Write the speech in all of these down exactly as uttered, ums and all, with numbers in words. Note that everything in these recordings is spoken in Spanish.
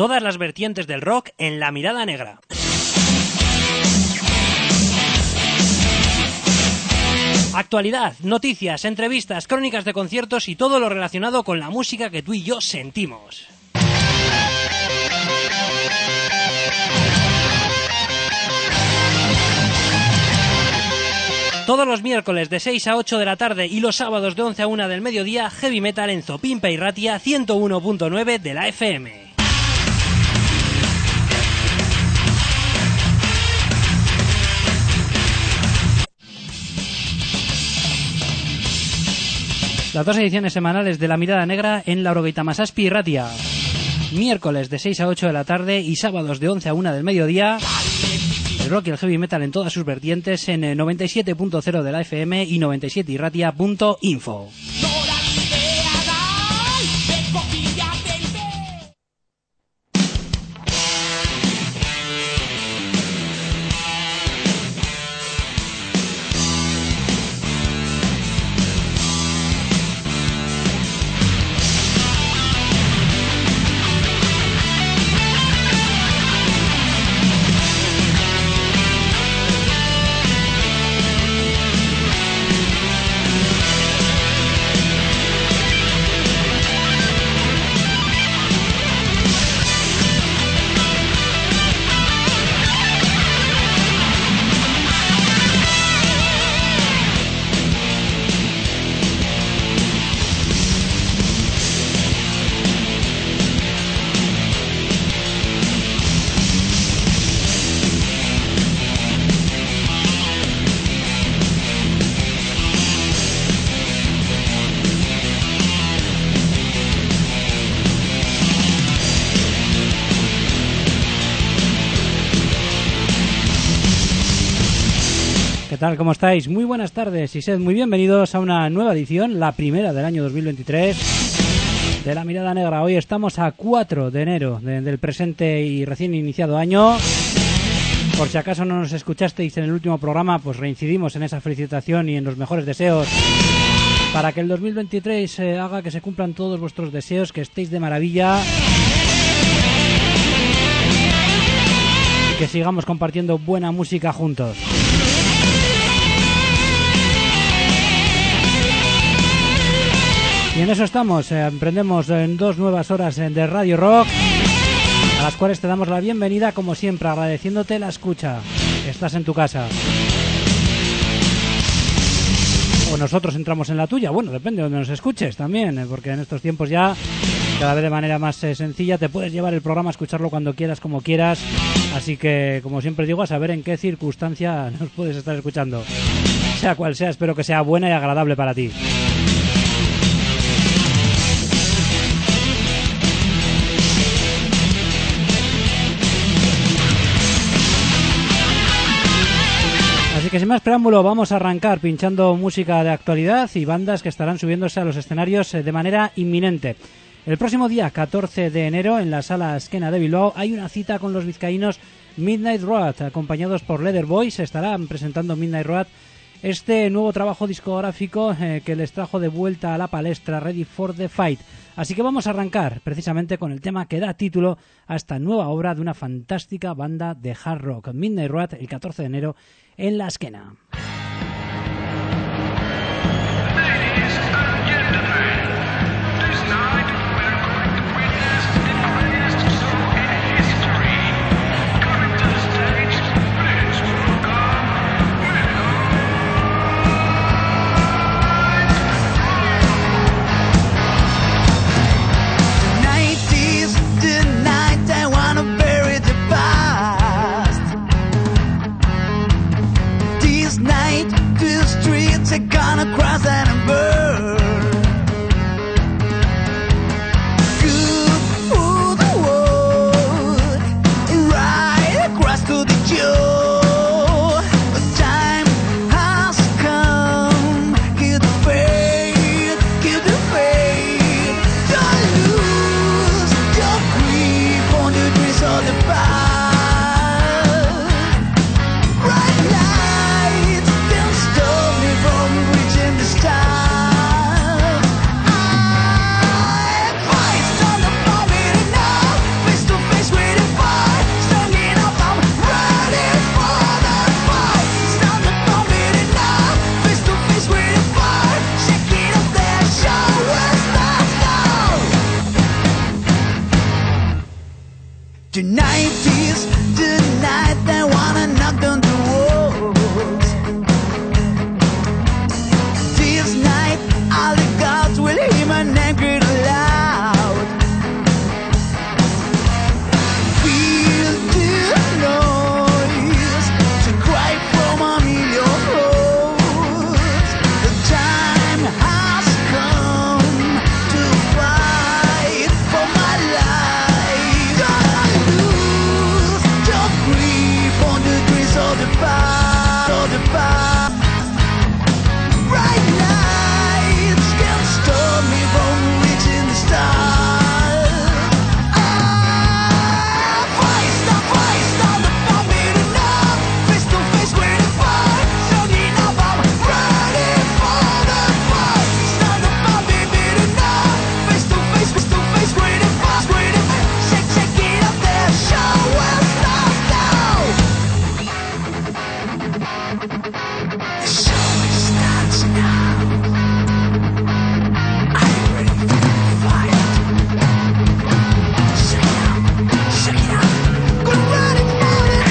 Todas las vertientes del rock en La Mirada Negra. Actualidad, noticias, entrevistas, crónicas de conciertos y todo lo relacionado con la música que tú y yo sentimos. Todos los miércoles de seis a ocho de la tarde y los sábados de once a una del mediodía, Heavy Metal en Zopimpa y Ratia ciento uno punto nueve de la F M. Las dos ediciones semanales de La Mirada Negra en Laurogeita Masazpi y Ratia. Miércoles de seis a ocho de la tarde y sábados de once a una del mediodía. El rock y el heavy metal en todas sus vertientes en noventa y siete punto cero de la F M y noventa y siete irratia punto info. ¿Qué tal? ¿Cómo estáis? Muy buenas tardes y sed muy bienvenidos a una nueva edición, la primera del año dos mil veintitrés de La Mirada Negra. Hoy estamos a cuatro de enero de, del presente y recién iniciado año. Por si acaso no nos escuchasteis en el último programa, pues reincidimos en esa felicitación y en los mejores deseos para que el dos mil veintitrés eh, haga que se cumplan todos vuestros deseos, que estéis de maravilla y que sigamos compartiendo buena música juntos. Y en eso estamos, eh, emprendemos en dos nuevas horas de Radio Rock, a las cuales te damos la bienvenida, como siempre, agradeciéndote la escucha. Estás en tu casa. O nosotros entramos en la tuya, bueno, depende de donde nos escuches también, eh, porque en estos tiempos ya, cada vez de manera más eh, sencilla, te puedes llevar el programa a escucharlo cuando quieras, como quieras. Así que, como siempre digo, a saber en qué circunstancia nos puedes estar escuchando. Sea cual sea, espero que sea buena y agradable para ti. Así que sin más preámbulo vamos a arrancar pinchando música de actualidad y bandas que estarán subiéndose a los escenarios de manera inminente. El próximo día catorce de enero en la Sala Azkena de Bilbao hay una cita con los vizcaínos Midnight Road, acompañados por Leather Boys. Estarán presentando Midnight Road, este nuevo trabajo discográfico eh, que les trajo de vuelta a la palestra, Ready for the Fight. Así que vamos a arrancar precisamente con el tema que da título a esta nueva obra de una fantástica banda de hard rock, Midnight Road, el catorce de enero en la Azkena. Night Tonight is the night they wanna knock down the walls. This night all the gods will hear my name great loud. Feel the noise to cry from a million throats. The time has come to fight for my life. Gonna lose your grip on the trees of the past, of the past. Bright lights can't stop me from reaching the stars. Ah, fight, stop, fight, stop, the bomb it enough. Face to face with the fire, strong enough, I'm ready for the fight. Stop the bomb it enough. Face to face, face to face with the fire, with the fire. Shake, shake it up, the show will start now. The show starts now. Are you ready for the fight? Shake it out, shake it out. Good morning, morning.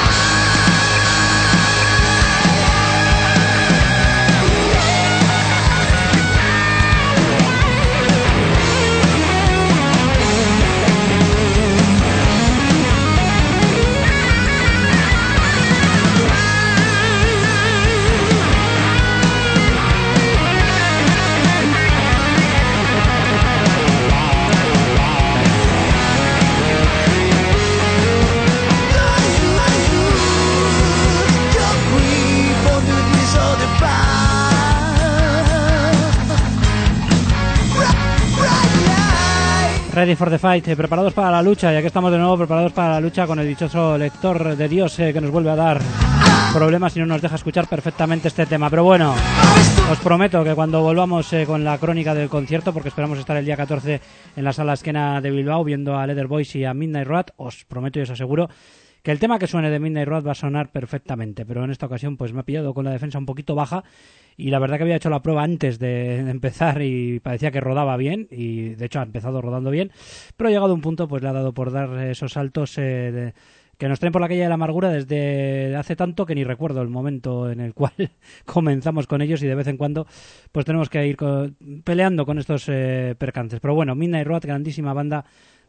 Ready for the fight, eh, preparados para la lucha, ya que estamos de nuevo preparados para la lucha con el dichoso lector de Dios eh, que nos vuelve a dar problemas y no nos deja escuchar perfectamente este tema. Pero bueno, os prometo que cuando volvamos eh, con la crónica del concierto, porque esperamos estar el día catorce en la Sala Esquena de Bilbao viendo a Leather Boys y a Midnight Road, os prometo y os aseguro que el tema que suene de Midnight Road va a sonar perfectamente, pero en esta ocasión pues me ha pillado con la defensa un poquito baja y la verdad que había hecho la prueba antes de, de empezar y parecía que rodaba bien y de hecho ha empezado rodando bien, pero ha llegado a un punto pues le ha dado por dar esos saltos eh, de, que nos traen por la calle de la amargura desde hace tanto que ni recuerdo el momento en el cual comenzamos con ellos y de vez en cuando pues tenemos que ir con, peleando con estos eh, percances. Pero bueno, Midnight Road, grandísima banda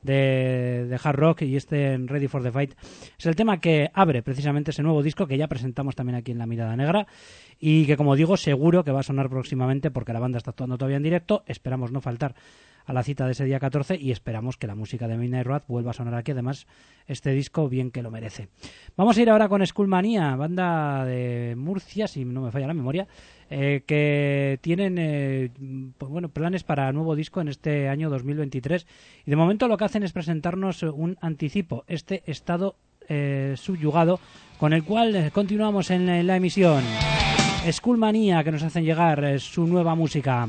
de, de hard rock, y este Ready for the Fight es el tema que abre precisamente ese nuevo disco que ya presentamos también aquí en La Mirada Negra y que, como digo, seguro que va a sonar próximamente porque la banda está actuando todavía en directo. Esperamos no faltar a la cita de ese día catorce y esperamos que la música de Midnight Road vuelva a sonar aquí. Además, este disco bien que lo merece. Vamos a ir ahora con Skullmania, banda de Murcia, si no me falla la memoria, eh, que tienen eh, pues bueno, planes para nuevo disco en este año dos mil veintitrés y de momento lo que hacen es presentarnos un anticipo, este estado eh, subyugado, con el cual eh, continuamos en, en la emisión. Skullmania, que nos hacen llegar eh, su nueva música.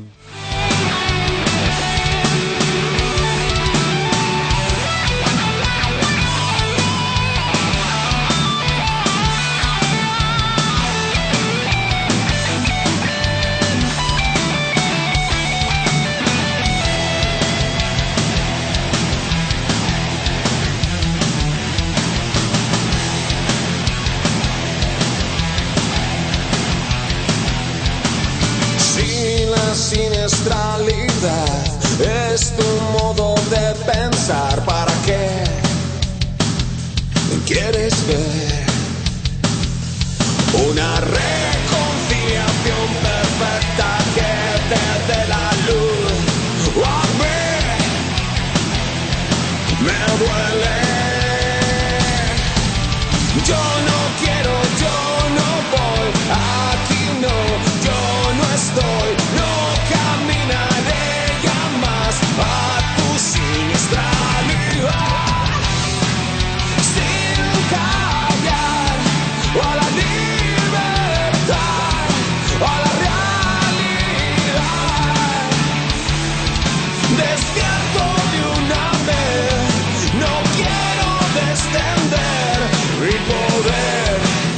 Siniestralidad es tu modo de pensar. ¿Para qué quieres ver una reconciliación perfecta que te dé la luz? A mí me duele. Yo no quiero, yo no voy, aquí no, yo no estoy, no caminaré jamás a tu siniestralidad, sin callar, a la libertad, a la realidad, despierto de una vez, no quiero descender y poder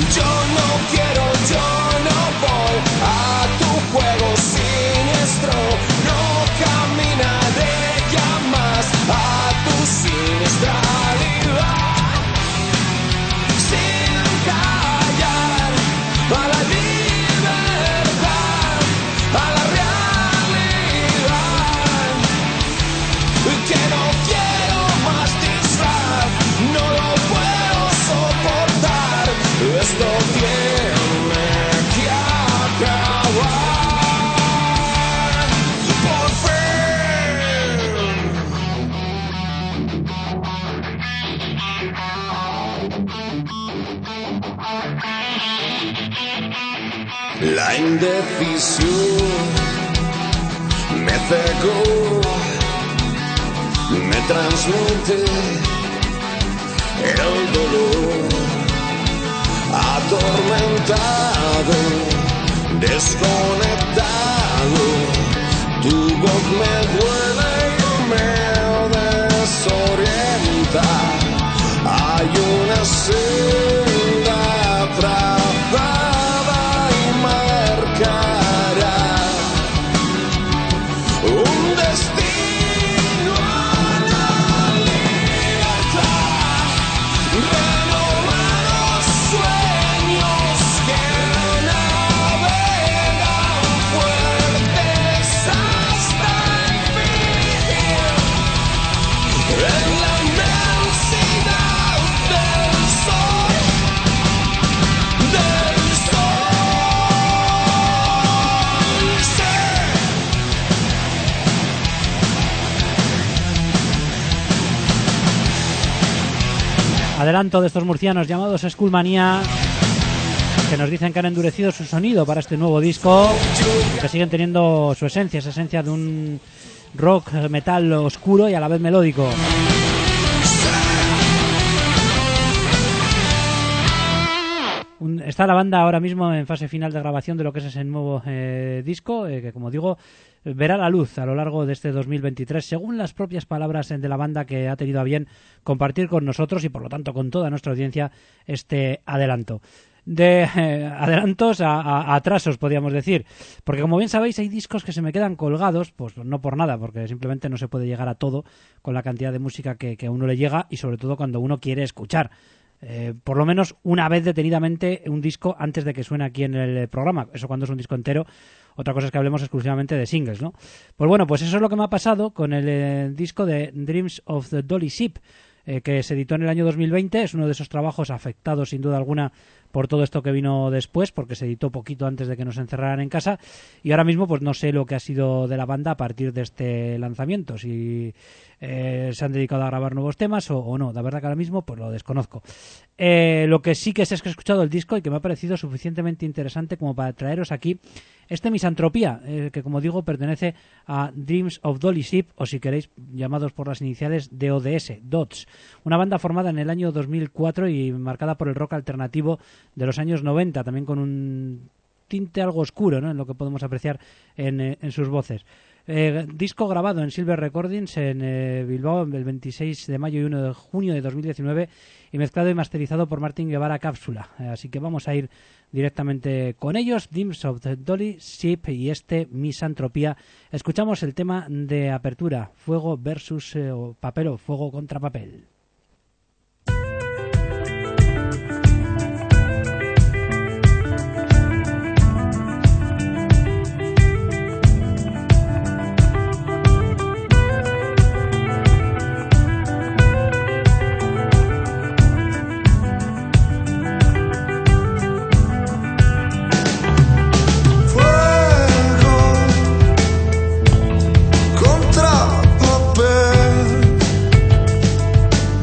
Yo no quiero, yo no voy a tu juego siniestro. No caminaré ya más a tu siniestralidad. Sin callar a la libertad, a la realidad. Que no quiero más disfraz, no lo puedo soportar. Esto tiene que acabar. Por fin. La indecisión me cegó, me transmite el dolor, atormentado, desconectado. Tu voz me duele y me desorienta. Hay una senda trazada y marcará un destino a la libertad. Renovar los sueños que navegan fuertes hasta el fin. En la inmensidad del sol, del sol, sí. Adelanto de estos murcianos llamados Skullmania, que nos dicen que han endurecido su sonido para este nuevo disco, que siguen teniendo su esencia, esa esencia de un rock metal oscuro y a la vez melódico. Un- Está la banda ahora mismo en fase final de grabación de lo que es ese nuevo eh, disco, eh, que como digo, verá la luz a lo largo de este dos mil veintitrés, según las propias palabras de la banda, que ha tenido a bien compartir con nosotros y por lo tanto con toda nuestra audiencia este adelanto. De eh, adelantos a, a- a atrasos, podríamos decir, porque como bien sabéis hay discos que se me quedan colgados, pues no por nada, porque simplemente no se puede llegar a todo con la cantidad de música que, que a uno le llega, y sobre todo cuando uno quiere escuchar eh, por lo menos una vez detenidamente un disco antes de que suene aquí en el programa. Eso cuando es un disco entero. Otra cosa es que hablemos exclusivamente de singles, ¿no? Pues bueno, pues eso es lo que me ha pasado con el eh, disco de Dreams of the Dolly Ship, eh, que se editó en el año dos mil veinte. Es uno de esos trabajos afectados sin duda alguna por todo esto que vino después, porque se editó poquito antes de que nos encerraran en casa, y ahora mismo pues no sé lo que ha sido de la banda a partir de este lanzamiento, si eh, se han dedicado a grabar nuevos temas o, o no. La verdad que ahora mismo pues lo desconozco. Eh, lo que sí que sé es que he escuchado el disco y que me ha parecido suficientemente interesante como para traeros aquí este Misantropía, eh, que como digo pertenece a Dreams of Dolly Ship, o si queréis llamados por las iniciales D O D S, D O T S, una banda formada en el año dos mil cuatro y marcada por el rock alternativo de los años noventa, también con un tinte algo oscuro, ¿no?, en lo que podemos apreciar en, eh, en sus voces. Eh, disco grabado en Silver Recordings en eh, Bilbao el veintiséis de mayo y uno de junio de dos mil diecinueve, y mezclado y masterizado por Martín Guevara Cápsula. Eh, así que vamos a ir directamente con ellos, Dreams of the Dolly Ship y este Misantropía. Escuchamos el tema de apertura, Fuego versus eh, o papel o fuego contra papel. Contra papel,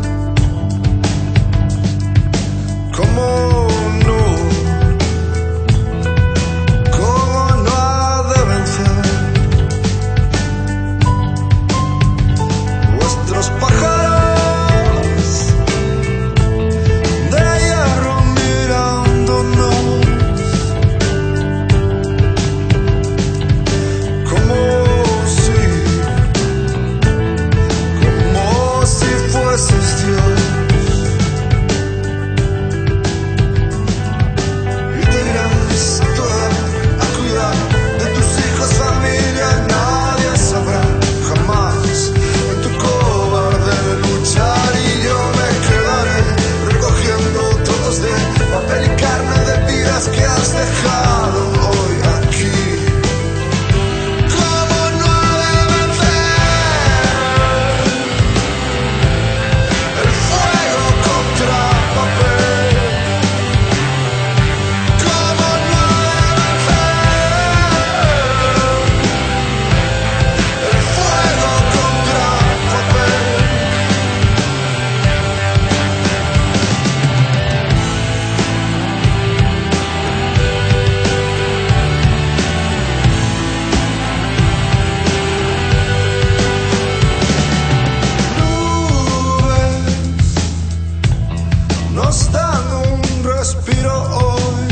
hoy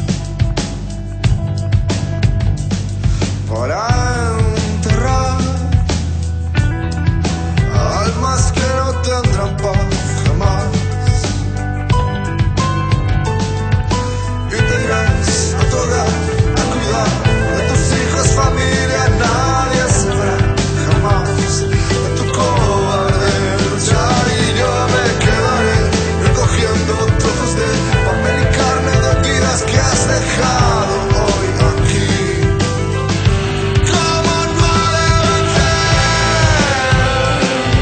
para enterrar almas que no tendrán paz jamás. Y te irás a tu hogar a cuidar de tus hijos, familia, nadie sabrá jamás de tu cobarde luchar. Y yo me quedaré recogiendo trozos de papel y carne de vidas que has dejado hoy aquí. ¿Cómo no ha de vencer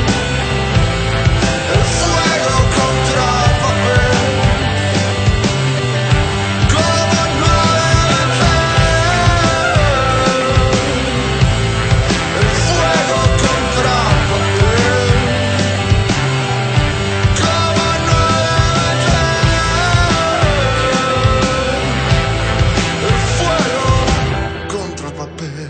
el fuego contra el papel? ¿Cómo no ha de vencer el fuego contra el papel? ¿Cómo no ha de vencer el fuego contra el papel?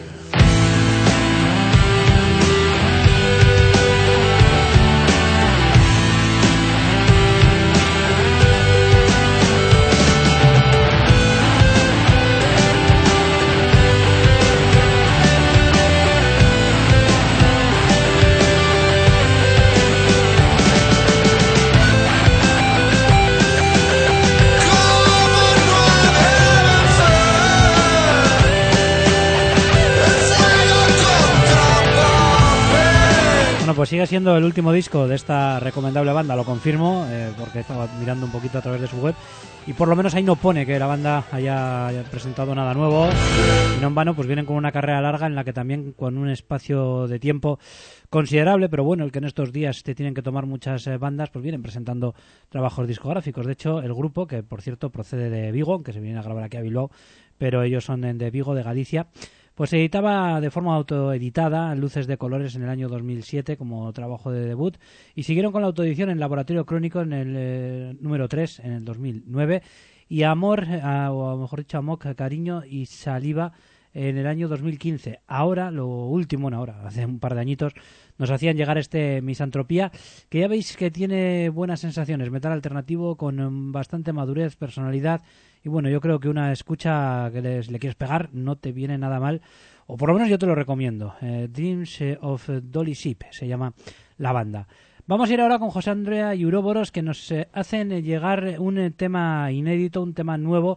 Bueno, pues sigue siendo el último disco de esta recomendable banda, lo confirmo, eh, porque estaba mirando un poquito a través de su web y por lo menos ahí no pone que la banda haya, haya presentado nada nuevo, y no en vano pues vienen con una carrera larga en la que también con un espacio de tiempo considerable, pero bueno, el que en estos días te tienen que tomar muchas eh, bandas, pues vienen presentando trabajos discográficos. De hecho, el grupo, que por cierto procede de Vigo, que se viene a grabar aquí a Bilbao, pero ellos son de, de Vigo, de Galicia, pues se editaba de forma autoeditada Luces de Colores en el año dos mil siete como trabajo de debut, y siguieron con la autoedición en Laboratorio Crónico en el eh, número tres en el dos mil nueve, y Amor, eh, o mejor dicho Amok, Cariño y Saliva en el año dos mil quince. Ahora, lo último, bueno, ahora, hace un par de añitos, nos hacían llegar este Misantropía, que ya veis que tiene buenas sensaciones, metal alternativo con um, bastante madurez, personalidad. Y bueno, yo creo que una escucha que les, le quieres pegar no te viene nada mal, o por lo menos yo te lo recomiendo. eh, Dreams of Dolly Ship se llama la banda. Vamos a ir ahora con José Andrea y Uroboros, que nos eh, hacen llegar un eh, tema inédito, un tema nuevo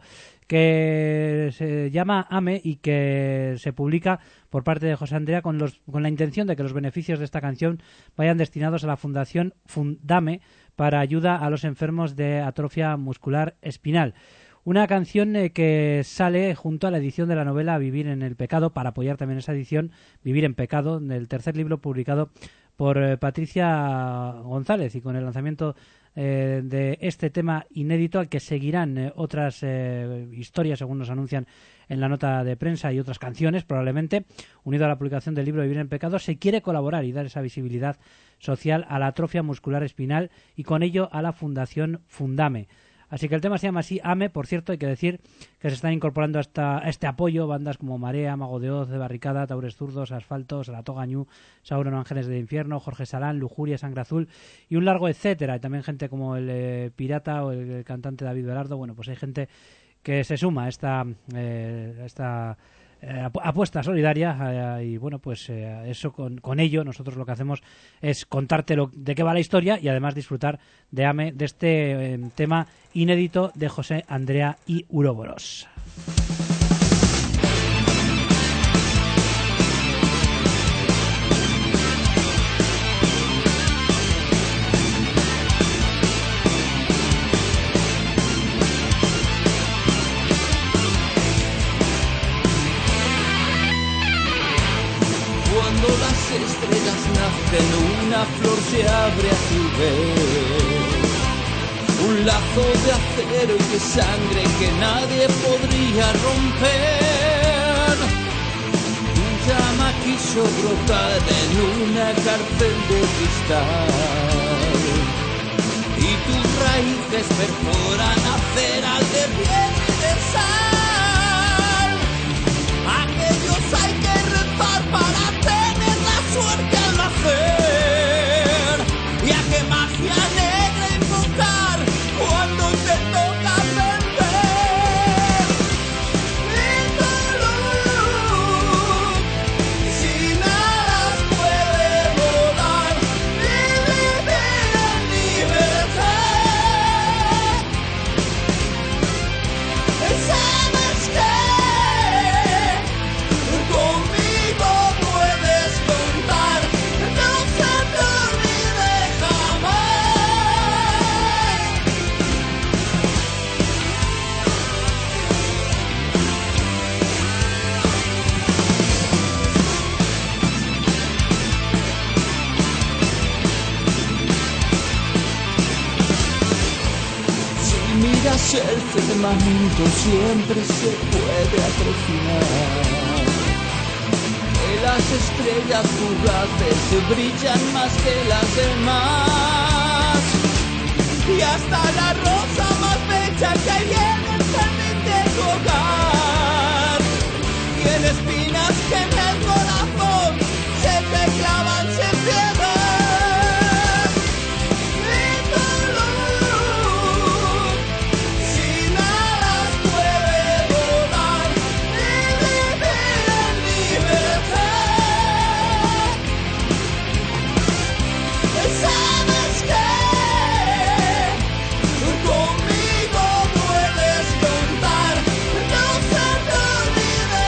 que se llama Ame y que se publica por parte de José Andrea con, los, con la intención de que los beneficios de esta canción vayan destinados a la Fundación Fundame para ayuda a los enfermos de atrofia muscular espinal. Una canción eh, que sale junto a la edición de la novela Vivir en el Pecado, para apoyar también esa edición, Vivir en Pecado, del tercer libro publicado por eh, Patricia González, y con el lanzamiento eh, de este tema inédito, al que seguirán eh, otras eh, historias, según nos anuncian en la nota de prensa, y otras canciones probablemente, unido a la publicación del libro Vivir en Pecado. Se quiere colaborar y dar esa visibilidad social a la atrofia muscular espinal y con ello a la Fundación Fundame. Así que el tema se llama así, Ame. Por cierto, hay que decir que se están incorporando a, esta, a este apoyo bandas como Marea, Mago de Oz, de Barricada, Taures Zurdos, Asfalto, Saratoga Ñu, Sauron, Ángeles del Infierno, Jorge Salán, Lujuria, Sangre Azul y un largo etcétera. Y también gente como el eh, Pirata o el, el cantante David Belardo. Bueno, pues hay gente que se suma a esta, eh, esta eh, apuesta solidaria, eh, y bueno, pues eh, eso con, con ello nosotros lo que hacemos es contarte lo, de qué va la historia, y además disfrutar de Ame, de este eh, tema inédito de José Andrea y Uroboros. Cuando las estrellas nacen, una flor se abre a tu vez. Un lazo de acero y de sangre que nadie podría romper. Tu llama quiso brotar en una cárcel de cristal, y tus raíces perforan hacer al de bien y de sal. Aquellos hay que rezar para tener la suerte al nacer, y a qué magia negra invocar cuando te toca vender. firmamento siempre se puede atrocinar. Que las estrellas fugaces brillan más que las demás. Y hasta la rosa más bella que hay en el jardín de tu hogar tiene espinas que en el corazón se te clavan sin piedad. Y tu luz sin alas puede volar y vivir en libertad. ¿Sabes qué? Conmigo puedes contar, no se te olvide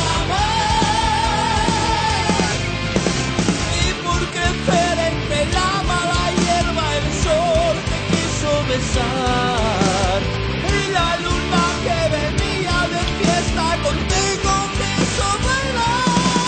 jamás. Y por crecer entre la mala hierba el sol te quiso besar. Y la luna que venía de fiesta contigo quiso bailar.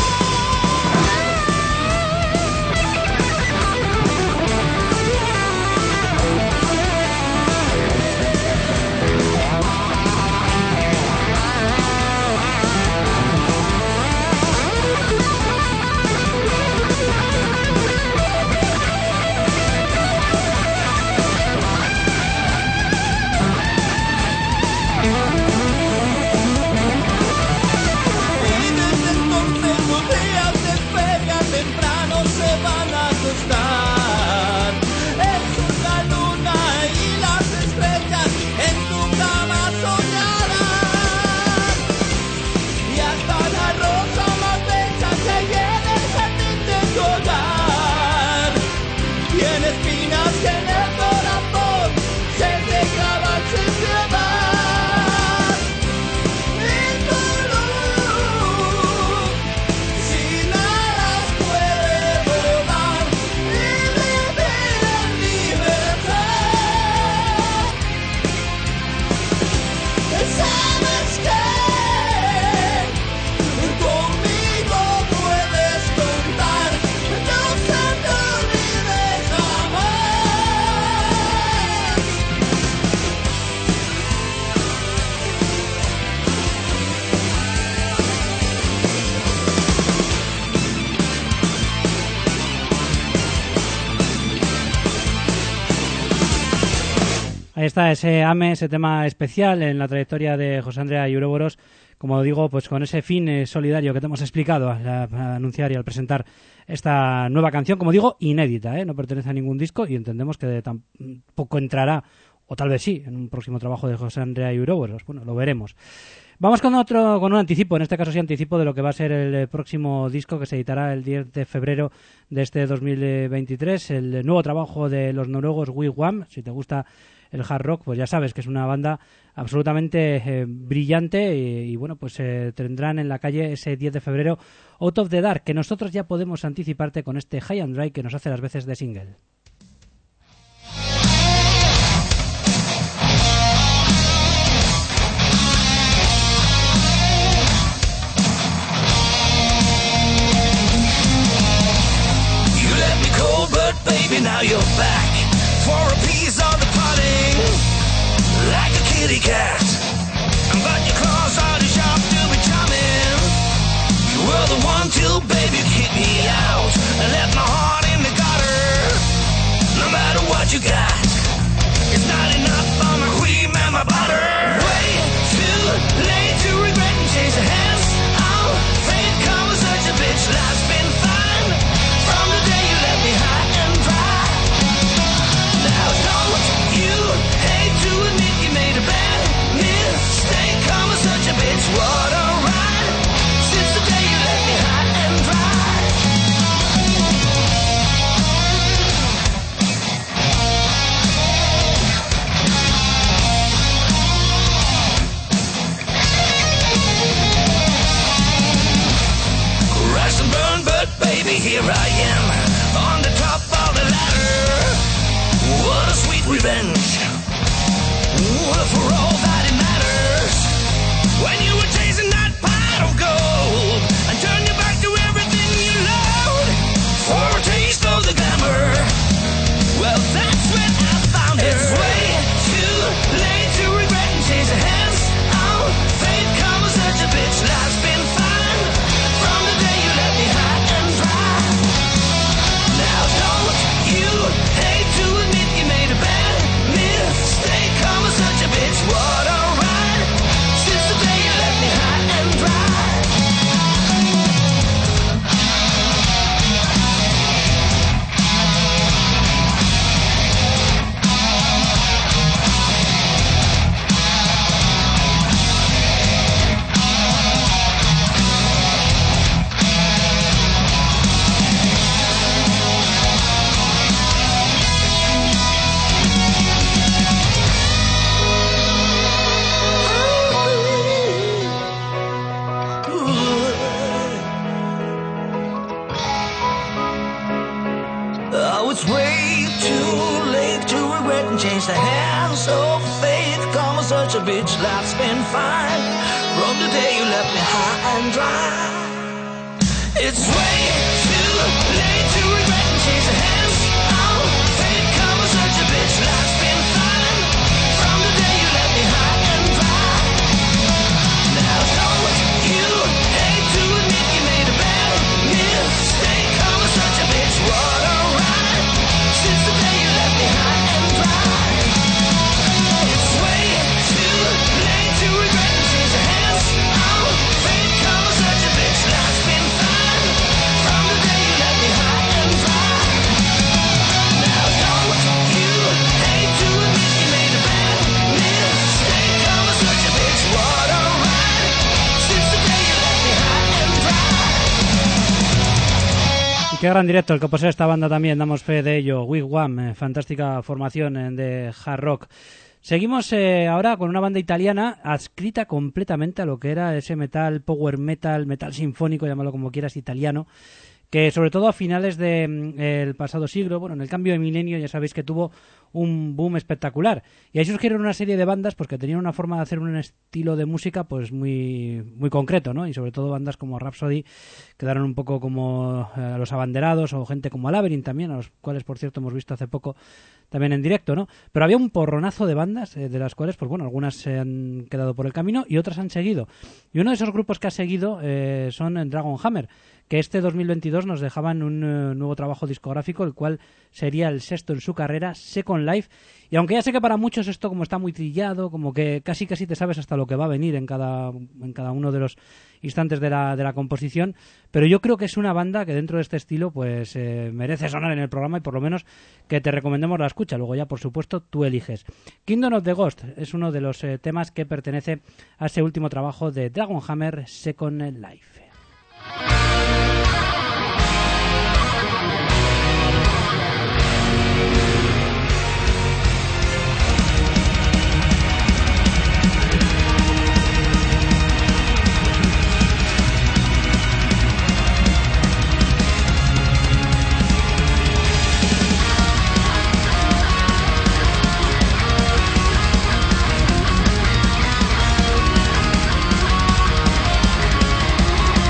Y desde entonces los días de feria temprano se van a acostar. El sol, la luna y las estrellas en tu cama soñarán. Y hasta la rosa más bella que hay en el jardín de tu hogar tiene espinas que en el corazón se te clavan sin piedad. Y tu luz sin alas puede volar y vivir en libertad. ¿Sabes qué? Conmigo puedes contar, no se te olvide jamás. Ahí está ese AME, ese tema especial en la trayectoria de José Andrea Uroboros, como digo, pues con ese fin eh, solidario que te hemos explicado al, al anunciar y al presentar esta nueva canción, como digo, inédita, ¿eh? No pertenece a ningún disco y entendemos que tampoco entrará, o tal vez sí, en un próximo trabajo de José Andrea Uroboros. Bueno, lo veremos. Vamos con otro, con un anticipo, en este caso sí anticipo de lo que va a ser el próximo disco que se editará el diez de febrero de este dos mil veintitrés, el nuevo trabajo de los noruegos Wigwam. Si te gusta el hard rock, pues ya sabes que es una banda absolutamente eh, brillante y, y bueno, pues eh, tendrán en la calle ese diez de febrero Out of the Dark, que nosotros ya podemos anticiparte con este High and Dry que nos hace las veces de single. You left me cold, but baby, now you're back for a piece of the pudding, like a kitty cat. But your claws are too sharp to be charming. You were the one to, baby, kick me out and left my heart in the gutter. No matter what you got, it's not enough for my cream and my butter. Way too late to regret and change the hands. Oh, fate comes such a bitch. Life's been fine from the day you left me high and dry. Now don't you hate to admit you made a bad mistake? Come such a bitch, what a ride. Since the day you left me high and dry. Crash and burn, but baby, here I am on the top of the ladder. What a sweet revenge. What for all that it matters. When you were chasing that pot of gold and turned your back to everything you loved for a taste of the glamour. Well, that's when I found her. It's way too late to regret and change the hand. a bitch, life's been fine. From the day you left me high and dry. It's way too late to regret and change the hands. Oh, fate come with such a bitch, life's been fine. From the day you left me high and dry. Now don't you hate to admit you made a bad mistake. Come with such a bitch, what a ride. Since the day you left me high and dry. It's way too late to regret and change the hands. Oh, fate come with such a bitch, life's been fine. From the day you left me high and dry. Now don't you hate to admit you made a bad mistake. Come with such a bitch, what a ride. Since the day you left me high and dry. Y qué gran directo el que posee esta banda también, damos fe de ello. Wigwam, eh, fantástica formación eh, de hard rock. Seguimos eh, ahora con una banda italiana adscrita completamente a lo que era ese metal, power metal, metal sinfónico, llámalo como quieras, italiano, que sobre todo a finales del pasado siglo, bueno, en el cambio de milenio ya sabéis que tuvo un boom espectacular. Y ahí surgieron una serie de bandas pues que tenían una forma de hacer un estilo de música pues muy muy concreto, ¿no? Y sobre todo bandas como Rhapsody quedaron un poco como eh, Los Abanderados o gente como Labyrinth también, a los cuales por cierto hemos visto hace poco también en directo, ¿no? Pero había un porronazo de bandas eh, de las cuales, pues bueno, algunas se han quedado por el camino y otras han seguido. Y uno de esos grupos que ha seguido eh, son Dragon Hammer, que este dos mil veintidós nos dejaban un uh, nuevo trabajo discográfico, el cual sería el sexto en su carrera, Second Life. Y aunque ya sé que para muchos esto como está muy trillado, como que casi casi te sabes hasta lo que va a venir en cada, en cada uno de los instantes de la, de la composición, pero yo creo que es una banda que dentro de este estilo pues eh, merece sonar en el programa y por lo menos que te recomendemos la escucha. Luego ya, por supuesto, tú eliges. Kingdom of the Ghost es uno de los eh, temas que pertenece a ese último trabajo de Dragon Hammer, Second Life. It's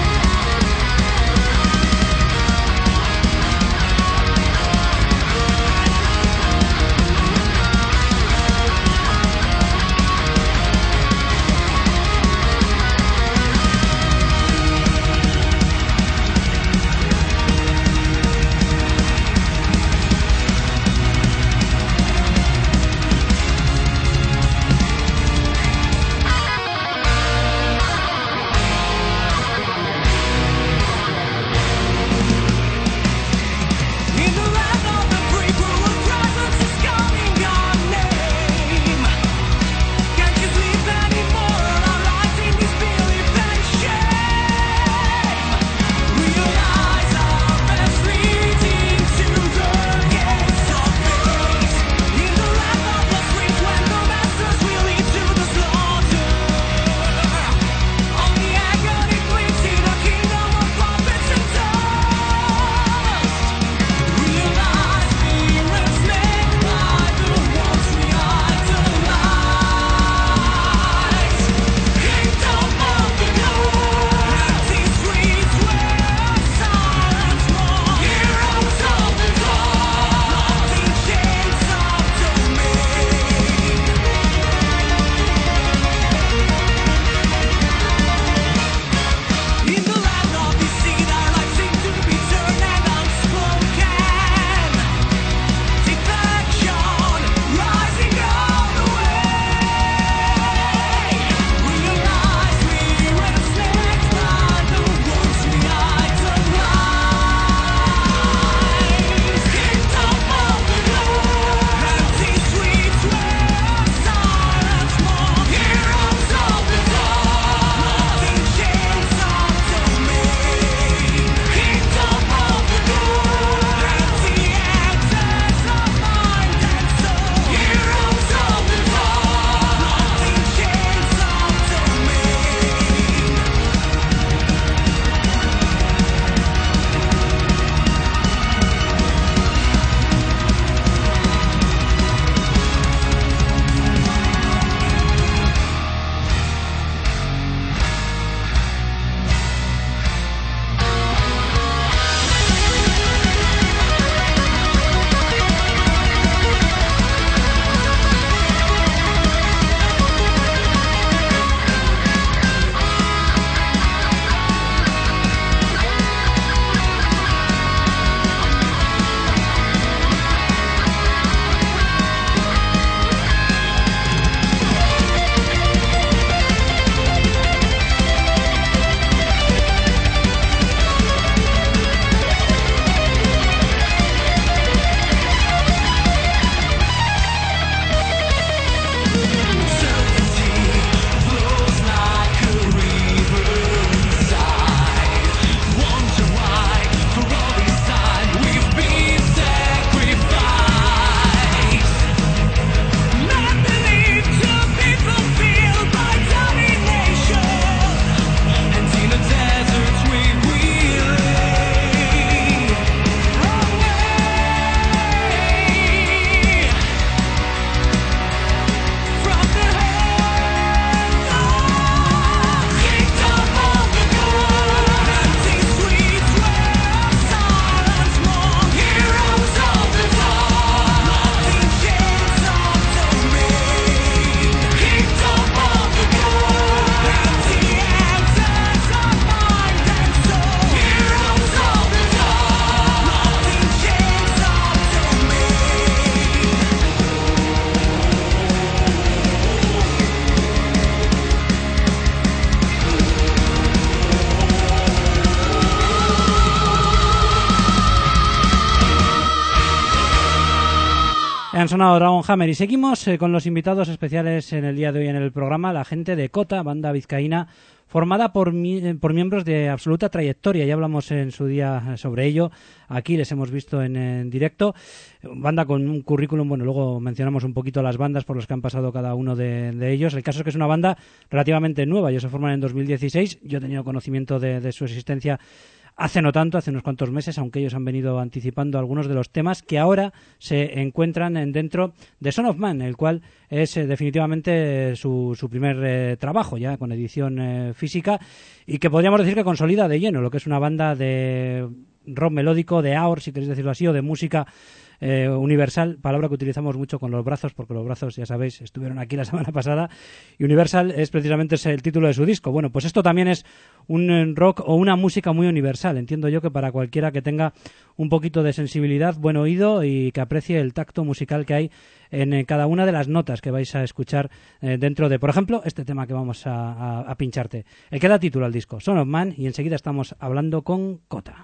Han sonado Dragon Hammer y seguimos eh, con los invitados especiales en el día de hoy en el programa, la gente de Cota, banda vizcaína formada por, mi, por miembros de absoluta trayectoria. Ya hablamos en su día sobre ello, aquí les hemos visto en, en directo, banda con un currículum, bueno, luego mencionamos un poquito las bandas por las que han pasado cada uno de, de ellos. El caso es que es una banda relativamente nueva, ellos se forman en dos mil dieciséis, yo he tenido conocimiento de, de su existencia hace no tanto, hace unos cuantos meses, aunque ellos han venido anticipando algunos de los temas que ahora se encuentran en dentro de Son of Man, el cual es eh, definitivamente eh, su, su primer eh, trabajo ya con edición eh, física y que podríamos decir que consolida de lleno lo que es una banda de rock melódico, de aor, si queréis decirlo así, o de música Eh, universal, palabra que utilizamos mucho con los brazos, porque los brazos, ya sabéis, estuvieron aquí la semana pasada, y universal es precisamente ese el título de su disco. Bueno, pues esto también es un rock o una música muy universal, entiendo yo que para cualquiera que tenga un poquito de sensibilidad, buen oído y que aprecie el tacto musical que hay en eh, cada una de las notas que vais a escuchar eh, dentro de, por ejemplo, este tema que vamos a, a, a pincharte, el que da título al disco, Son of Man, y enseguida estamos hablando con Cota.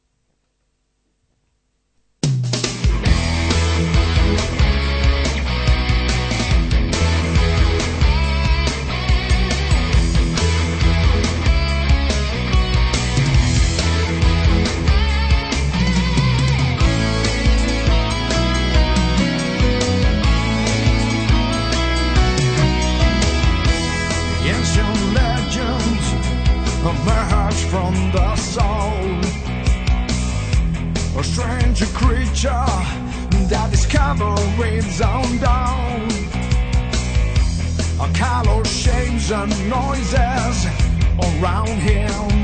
Emerge from the soul, a strange creature that discovers its own dawn. A color shapes and noises around him,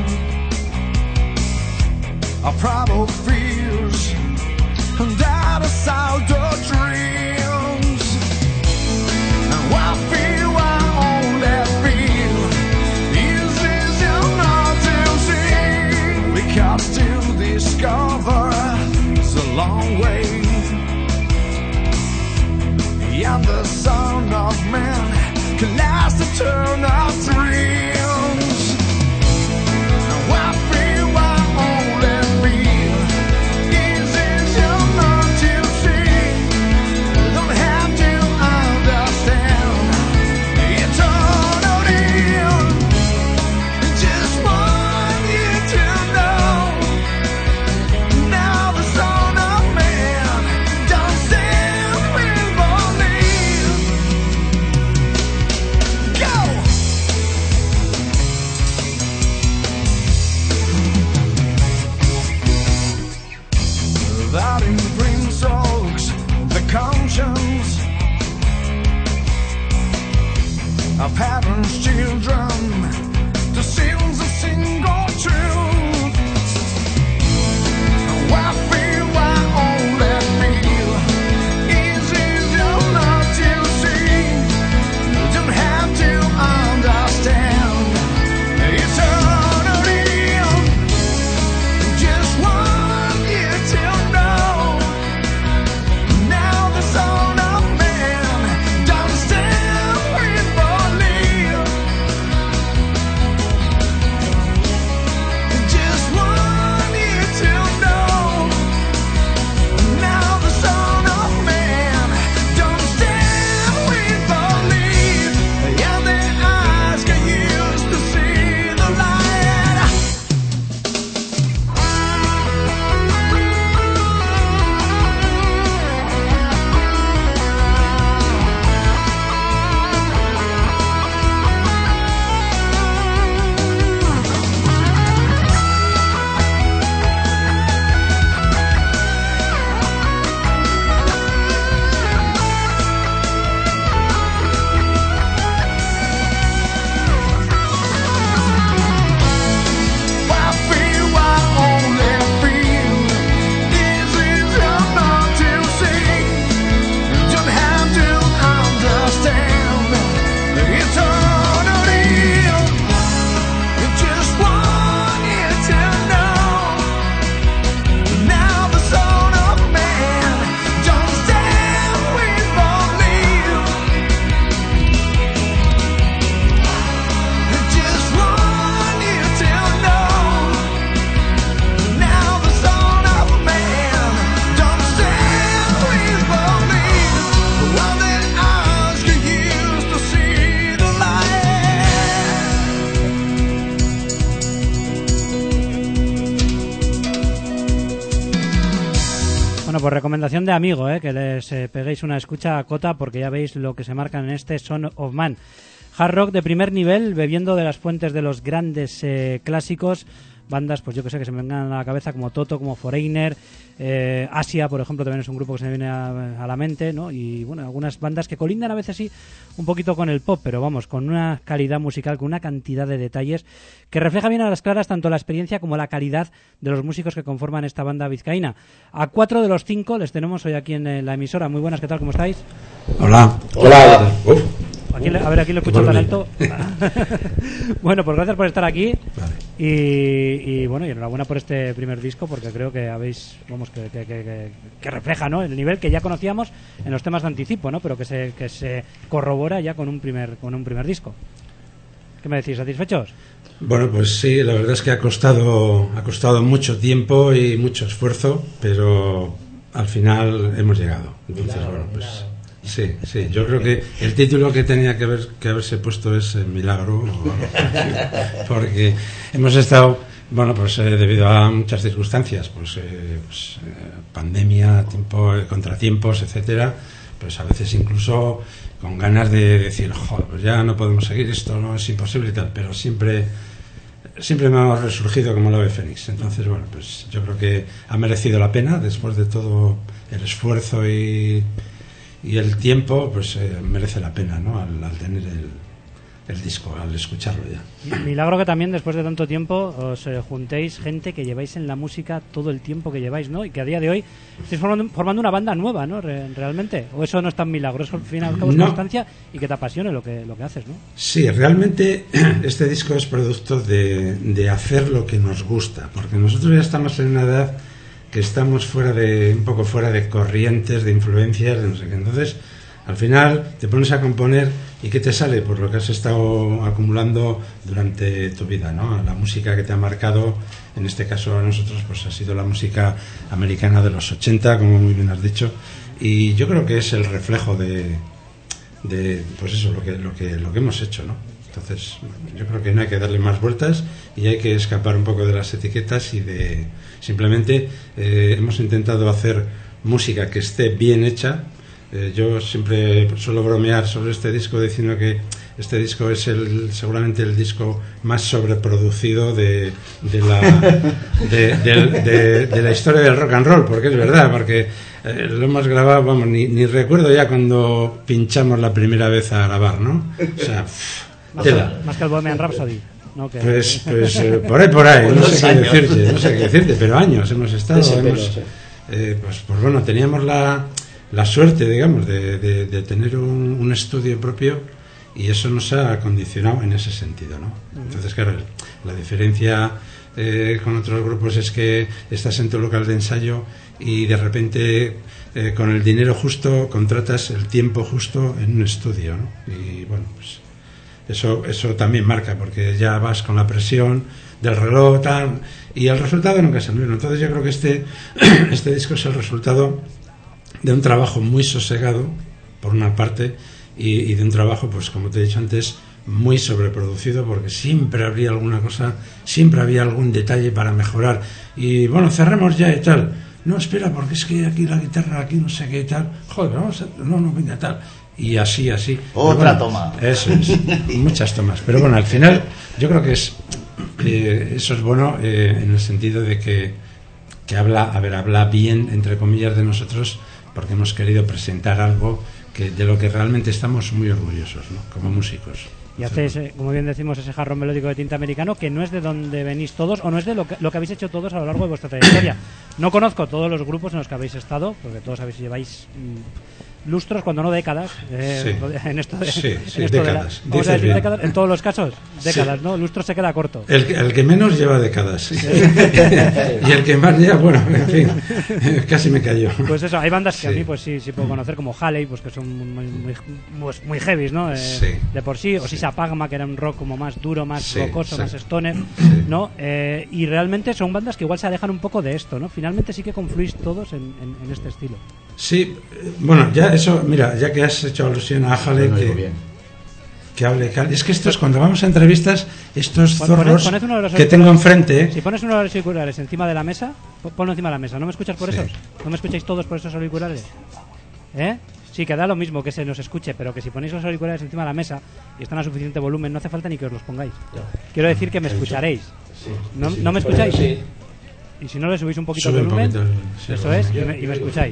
a problem fears that is out the dreams. And what feel I only feel is because to discover is a long way, and the Son of Man can last eternal dreams. And what feel I only feel is easier not to see. Don't have to understand. Bueno, pues recomendación de amigo, ¿eh? Que les eh, peguéis una escucha a Cota, porque ya veis lo que se marcan en este Son of Man. Hard rock de primer nivel, bebiendo de las fuentes de los grandes eh, clásicos. Bandas, pues yo que sé, que se me vengan a la cabeza como Toto, como Foreigner, eh, Asia, por ejemplo, también es un grupo que se me viene a, a la mente, ¿no? Y bueno, algunas bandas que colindan a veces sí un poquito con el pop, pero vamos, con una calidad musical, con una cantidad de detalles que refleja bien a las claras tanto la experiencia como la calidad de los músicos que conforman esta banda vizcaína. A cuatro de los cinco les tenemos hoy aquí en eh, la emisora. Muy buenas, ¿qué tal? ¿Cómo estáis? Hola. Hola. Uf. Aquí, a ver, aquí lo escucho tan alto. Bueno, pues gracias por estar aquí. Vale. Y, y bueno, y enhorabuena por este primer disco, porque creo que habéis, vamos, que, que, que, que refleja, ¿no?, el nivel que ya conocíamos en los temas de anticipo, ¿no?, pero que se, que se corrobora ya con un primer, con un primer disco. ¿Qué me decís? ¿Satisfechos? Bueno, pues sí, la verdad es que ha costado, ha costado mucho tiempo y mucho esfuerzo, pero al final hemos llegado. Entonces, Milagro, bueno, pues milagro. sí, sí. Yo creo que el título que tenía que, haber, que haberse puesto es eh, Milagro, o, porque hemos estado, bueno, pues eh, debido a muchas circunstancias, pues, eh, pues eh, pandemia, tiempo, eh, contratiempos, etcétera, pues a veces incluso con ganas de decir, joder, pues ya no podemos seguir esto, no es imposible y tal, pero siempre siempre me ha resurgido como el ave fénix. Entonces, bueno, pues yo creo que ha merecido la pena después de todo el esfuerzo y y el tiempo, pues eh, merece la pena, ¿no?, al, al tener el, el disco, al escucharlo ya. Milagro que también después de tanto tiempo os eh, juntéis gente que lleváis en la música todo el tiempo que lleváis, ¿no?, y que a día de hoy estáis formando, formando una banda nueva, ¿no?, Re, realmente. O eso no es tan milagro, eso al final es No. constancia y que te apasione lo que, lo que haces, ¿no? Sí, realmente este disco es producto de, de hacer lo que nos gusta, porque nosotros ya estamos en una edad que estamos fuera de, un poco fuera de corrientes, de influencias, de no sé qué. Entonces, al final te pones a componer y ¿qué te sale? Por lo que has estado acumulando durante tu vida, ¿no? La música que te ha marcado, en este caso a nosotros, pues ha sido la música americana de los ochenta, como muy bien has dicho, y yo creo que es el reflejo de, de pues eso, lo que, lo que, lo que hemos hecho, ¿no? Entonces, yo creo que no hay que darle más vueltas y hay que escapar un poco de las etiquetas y de simplemente eh, hemos intentado hacer música que esté bien hecha. Eh, yo siempre suelo bromear sobre este disco diciendo que este disco es el seguramente el disco más sobreproducido de, de, la, de, de, de, de la historia del rock and roll, porque es verdad, porque eh, lo hemos grabado, vamos, ni, ni recuerdo ya cuando pinchamos la primera vez a grabar, ¿no? O sea, Más, tela. que, más que el Bohemian Rhapsody, ¿no? Que, Pues, pues eh, por ahí, por ahí, no sé qué decirte, no sé qué decirte, pero años hemos estado, Ese pelo, hemos, sí. eh, pues, pues bueno, teníamos la, la suerte, digamos, de, de, de tener un, un estudio propio y eso nos ha condicionado en ese sentido, ¿no? Entonces, claro, la diferencia eh, con otros grupos es que estás en tu local de ensayo y de repente eh, con el dinero justo contratas el tiempo justo en un estudio, ¿no? Y bueno, pues Eso, eso también marca, porque ya vas con la presión del reloj tal, y el resultado nunca es el mismo. Entonces yo creo que este, este disco es el resultado de un trabajo muy sosegado, por una parte, y, y de un trabajo, pues como te he dicho antes, muy sobreproducido, porque siempre habría alguna cosa, siempre había algún detalle para mejorar. Y bueno, cerremos ya y tal. No, espera, porque es que aquí la guitarra, aquí no sé qué y tal. Joder, vamos a... No, no, venga, tal. Y así, así. Otra bueno, toma. Eso es, muchas tomas. Pero bueno, al final yo creo que es eh, eso es bueno eh, en el sentido de que, que habla, a ver, habla bien, entre comillas, de nosotros, porque hemos querido presentar algo que de lo que realmente estamos muy orgullosos, ¿no?, como músicos. Y hacéis, eh, como bien decimos, ese jarrón melódico de tinta americano, que no es de donde venís todos, o no es de lo que, lo que habéis hecho todos a lo largo de vuestra trayectoria. No conozco todos los grupos en los que habéis estado, porque todos habéis lleváis mmm, lustros, cuando no décadas, eh, Sí. en esto de, Sí, sí, en esto de la- décadas. vamos a Dices decir bien. décadas, en todos los casos, décadas, Sí. ¿no? Lustro se queda corto. El, que- el que menos lleva décadas, sí. Y el que más lleva, bueno, en fin, casi me cayó. Pues eso, hay bandas que Sí. a mí pues sí, sí puedo conocer, como Halley, pues que son muy, muy, muy, muy heavies, ¿no? Eh, Sí. De por sí, o Sí. Sisa Pagma, que era un rock como más duro, más Sí, rocoso, sí. más stoner, Sí. ¿no? Eh, y realmente son bandas que igual se alejan un poco de esto, ¿no? Finalmente sí que confluís todos en, en, en este estilo. Sí, eh, bueno, ya eso, mira, ya que has hecho alusión a Halley, No, no, que, bien. que hable Halley. Es que estos, cuando vamos a entrevistas, estos Pon- poned- zorros poned uno de los que tengo enfrente, Si pones unos auriculares encima de la mesa, Ponlo encima de la mesa. ¿No me escuchas por Sí. esos? ¿No me escucháis todos por esos auriculares? ¿Eh? Sí, que da lo mismo que se nos escuche, pero que si ponéis los auriculares encima de la mesa y están a suficiente volumen, no hace falta ni que os los pongáis. Quiero decir que me escucharéis. ¿No, ¿no me escucháis? Sí. Y si no le subís un poquito Sube el un volumen, poquito el- sí, eso el es, y volumen. me, y me escucháis.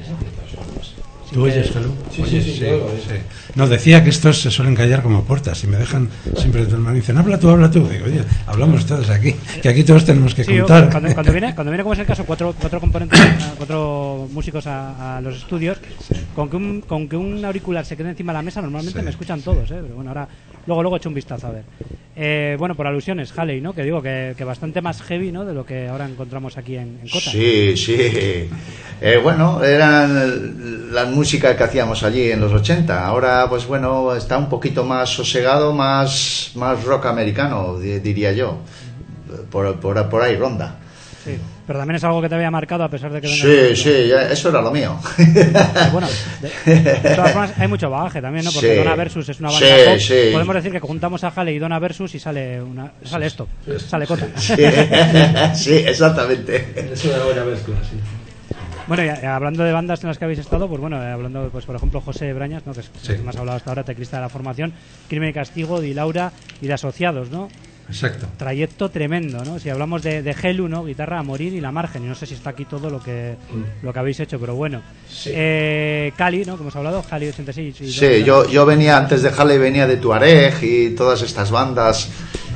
¿Tú oyes, Calú? Sí, sí, sí, yo oigo, sí. No, decía que estos se suelen callar como puertas y me dejan siempre de tu hermano y dicen, habla tú, habla tú. Digo, oye, hablamos todos aquí, que aquí todos tenemos que Sí, contar. cuando, cuando viene, cuando viene, como es el caso, cuatro, cuatro componentes, a- cuatro músicos a, a los estudios, con que, un, con que un auricular se quede encima de la mesa, normalmente Sí. me escuchan todos, ¿eh? Pero bueno, ahora, luego, luego echo un vistazo a ver. Eh, bueno, por alusiones, Halley, ¿no? Que digo que, que bastante más heavy, ¿no? De lo que ahora encontramos aquí en, en Cota. Sí, sí. Eh, bueno, eran la música que hacíamos allí en los ochenta. Ahora, pues bueno, está un poquito más sosegado, más, más rock americano, di- diría yo. Por, por, por ahí ronda. Sí. Pero también es algo que te había marcado a pesar de que... vengas Sí, de- sí, ya- eso era lo mío. Pero bueno, de, de todas formas hay mucho bagaje también, ¿no? Porque Sí. Donna Versus es una banda Sí, pop. sí. Podemos decir que juntamos a Halley y Donna Versus y sale una, sale esto, sale Cota. Sí, sí, exactamente. Es una buena mezcla, sí. Bueno, y eh, hablando de bandas en las que habéis estado, pues bueno, eh, hablando, pues por ejemplo, José Brañas, ¿no? Que es Sí. el que más ha hablado hasta ahora, teclista de la formación, Crimen y Castigo, Di Laura y de Asociados, ¿no? Exacto. Trayecto tremendo, ¿no? Si hablamos de, de Gelu, ¿no? Guitarra a morir y La Margen, y no sé si está aquí todo lo que lo que habéis hecho, pero bueno. Sí. Eh, Cali, ¿no? Como hemos hablado, Cali ochenta y seis. Y Sí, yo, yo venía antes de Halley, venía de Tuareg y todas estas bandas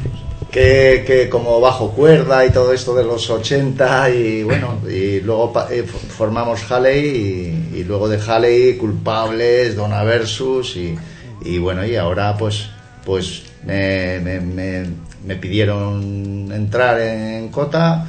que, que como bajo cuerda y todo esto de los ochenta y bueno, y luego pa- eh, f- formamos Halley y, y luego de Halley Culpables, Donna Versus y, y bueno, y ahora pues pues me, me, me, me pidieron entrar en Cota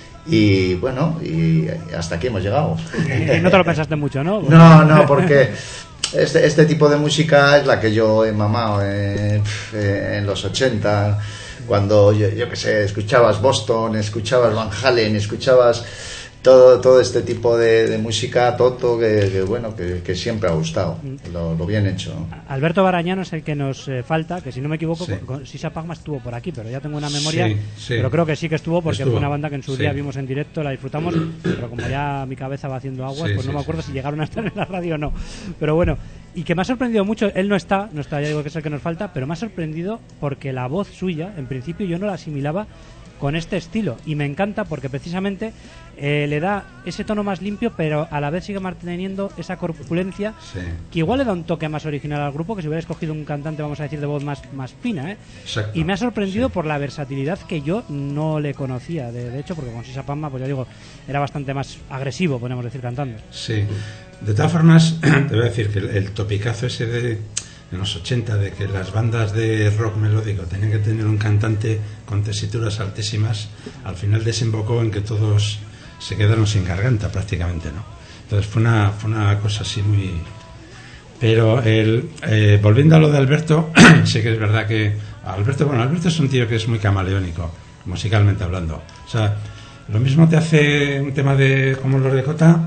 y bueno, y hasta aquí hemos llegado. Y no te lo pensaste mucho, ¿no? No, no, porque este, este tipo de música es la que yo he mamado en, en los ochenta, cuando yo, yo que sé, escuchabas Boston, escuchabas Van Halen, escuchabas todo, todo este tipo de, de música, Toto, que, que bueno, que, que siempre ha gustado, lo, lo bien hecho. Alberto Barañano es el que nos eh, falta, que si no me equivoco, Sí. con, con Sisa Pagma estuvo por aquí, pero ya tengo una memoria, Sí, sí. pero creo que sí que estuvo porque Estuvo, fue una banda que en su sí. día vimos en directo, la disfrutamos, pero como ya mi cabeza va haciendo aguas, Sí, pues sí, no me acuerdo sí. si llegaron a estar en la radio o no. Pero bueno, y que me ha sorprendido mucho, él no está, no está, ya digo que es el que nos falta, pero me ha sorprendido porque la voz suya, en principio yo no la asimilaba con este estilo y me encanta porque precisamente eh, le da ese tono más limpio, pero a la vez sigue manteniendo esa corpulencia Sí. que igual le da un toque más original al grupo que si hubiera escogido un cantante, vamos a decir, de voz más, más fina, ¿eh? Exacto. Y me ha sorprendido por la versatilidad que yo no le conocía, de, de hecho, porque con Sisa Pagma, pues ya digo, era bastante más agresivo, podemos decir, cantando. Sí. De todas formas, te voy a decir que el, el topicazo ese de en los ochenta de que las bandas de rock melódico tenían que tener un cantante con tesituras altísimas, al final desembocó en que todos se quedaron sin garganta prácticamente, ¿no? Entonces fue una, fue una cosa así muy... Pero el, eh, volviendo a lo de Alberto, sí que es verdad que Alberto, bueno, Alberto es un tío que es muy camaleónico, musicalmente hablando. O sea, lo mismo te hace un tema de como los de Cota,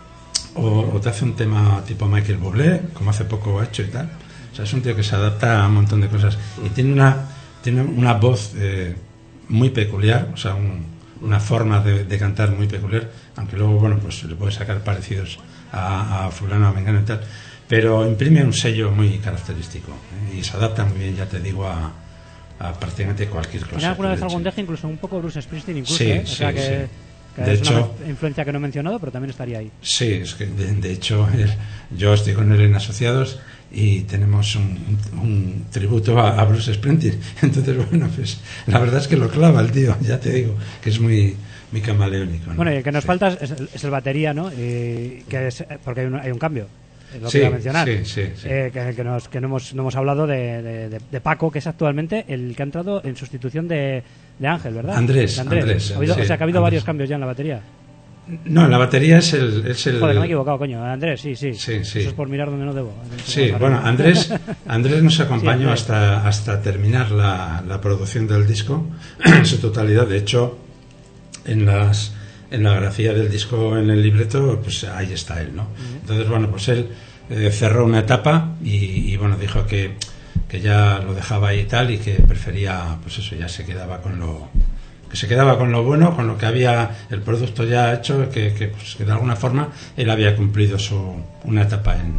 o, o te hace un tema tipo Michael Bublé, como hace poco ha hecho y tal. O sea, es un tío que se adapta a un montón de cosas y tiene una tiene una voz eh, muy peculiar, o sea, un, una forma de, de cantar muy peculiar, aunque luego, bueno, pues le puede sacar parecidos a, a fulano, a mengano y tal, pero imprime un sello muy característico, ¿eh? Y se adapta muy bien, ya te digo, a, a prácticamente cualquier cosa. ¿Tiene alguna que vez le algún eche. deje, incluso un poco Bruce Springsteen, incluso, Sí, ¿eh? O sea sí, que, sí. que De es hecho- una influencia que no he mencionado, pero también estaría ahí. Sí, es que de, de hecho él- yo estoy con él en Asociados y tenemos un, un- un tributo a, a Bruce Springsteen. Entonces, bueno, pues la verdad es que lo clava el tío, ya te digo, que es muy, muy camaleónico, ¿no? Bueno, y el que nos Sí. falta es el, es el batería, ¿no? Y que es, porque hay un, hay un cambio, es lo Sí, que iba a mencionar. sí, sí, sí. Eh, que, que, nos, que no, hemos, no hemos hablado de, de, de- de Paco, que es actualmente el que ha entrado en sustitución de, de Ángel, ¿verdad? Andrés, De Andrés, Ha habido- sí, o sea, que ha habido Andrés. varios cambios ya en la batería. No, en la batería es el... Es el Joder, que me he equivocado, coño. Andrés, sí, sí. Sí, sí. Eso es por mirar donde no debo. Sí, Vamos bueno, arriba. Andrés, Andrés nos acompañó Sí, hasta, hasta terminar la, la producción del disco en su totalidad. De hecho, en las en la grafía del disco, en el libreto, pues ahí está él, ¿no? Entonces, bueno, pues él eh, cerró una etapa y, y, bueno, dijo que, que ya lo dejaba ahí y tal, y que prefería, pues eso, ya se quedaba con lo que se quedaba con lo bueno, con lo que había el producto ya hecho, que, que, pues, que de alguna forma él había cumplido su, una etapa en,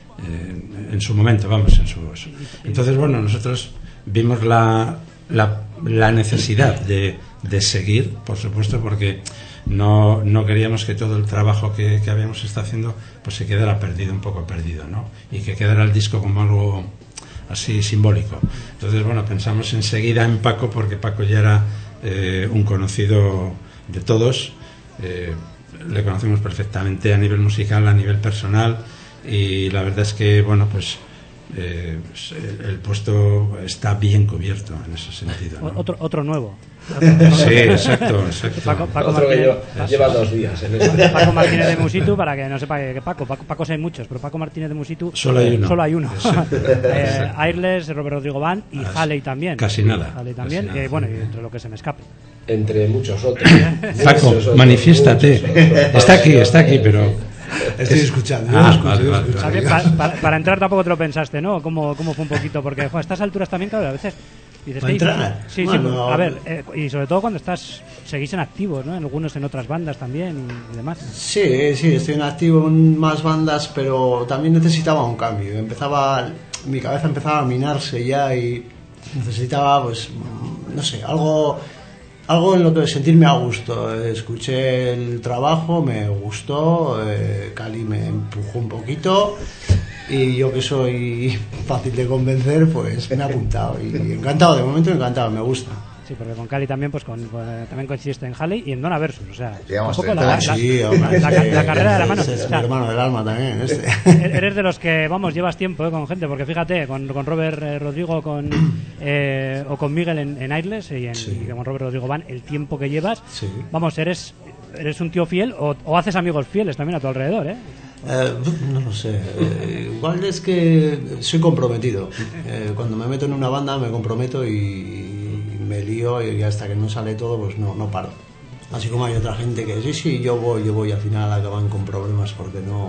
en, en su momento, vamos, en su, su. Entonces, bueno, nosotros vimos la, la, la necesidad de, de seguir, por supuesto, porque no, no queríamos que todo el trabajo que, que habíamos estado haciendo pues se quedara perdido, un poco perdido, ¿no? Y que quedara el disco como algo así simbólico. Entonces, bueno, pensamos enseguida en Paco, porque Paco ya era eh, un conocido de todos, eh, le conocemos perfectamente a nivel musical, a nivel personal, y la verdad es que, bueno, pues eh, el, el puesto está bien cubierto en ese sentido, ¿no? Otro, otro nuevo. Sí, exacto, exacto. Paco, Paco Otro que Martínez, lleva, lleva dos días en este. Paco Martínez de Musitu, para que no sepa que Paco, Paco, Pacos hay muchos, pero Paco Martínez de Musitu Solo hay uno. Solo hay uno. Sí. eh, Airles, Robert Rodrigo Van y Casi- Halley también. casi nada. Halley también, Casi nada. eh, bueno, y entre lo que se me escape. Entre muchos otros. Paco, Muchos otros, manifiéstate. muchos otros. Está aquí, está aquí, pero... Estoy escuchando. yo Ah, escucho, vale, yo vale, escucho. vale. También pa- para, para entrar tampoco te lo pensaste, ¿no? ¿Cómo, cómo fue un poquito? Porque jo, a estas alturas también, claro, a veces dices, ¿Para ¿qué dices? entrar? Sí, Bueno, sí, a ver, eh, y sobre todo cuando estás, seguís en activos, ¿no? En algunos en otras bandas también y, y demás. Sí, sí, estoy en activo en más bandas, pero también necesitaba un cambio. Empezaba, mi cabeza empezaba a minarse ya y necesitaba, pues, no sé, algo, algo en lo que sentirme a gusto. Escuché el trabajo, me gustó, eh, Cali me empujó un poquito y yo, que soy fácil de convencer, pues me he apuntado y encantado, de momento encantado, me gusta. Sí, porque con Cali también, pues con, con- también coincidiste en Halley y en Donna Versus, o sea, Digamos, un poco eh, la, la- Sí, la- hombre, la- sí, la carrera de la mano. ese O es mi sea, hermano del alma también, este. eres de los que, vamos, llevas tiempo eh, con gente, porque fíjate, con, con Robert eh, Rodrigo con, eh, o con Miguel en, en Airles y, en, Sí. y con Robert Rodrigo Van, el tiempo que llevas, Sí. vamos, eres eres un tío fiel o, o haces amigos fieles también a tu alrededor, ¿eh? Eh, no lo sé. Eh, igual es que soy comprometido. Eh, cuando me meto en una banda me comprometo y me lío y hasta que no sale todo pues no, no paro. Así como hay otra gente que sí, sí, yo voy, yo voy y al final acaban con problemas porque no...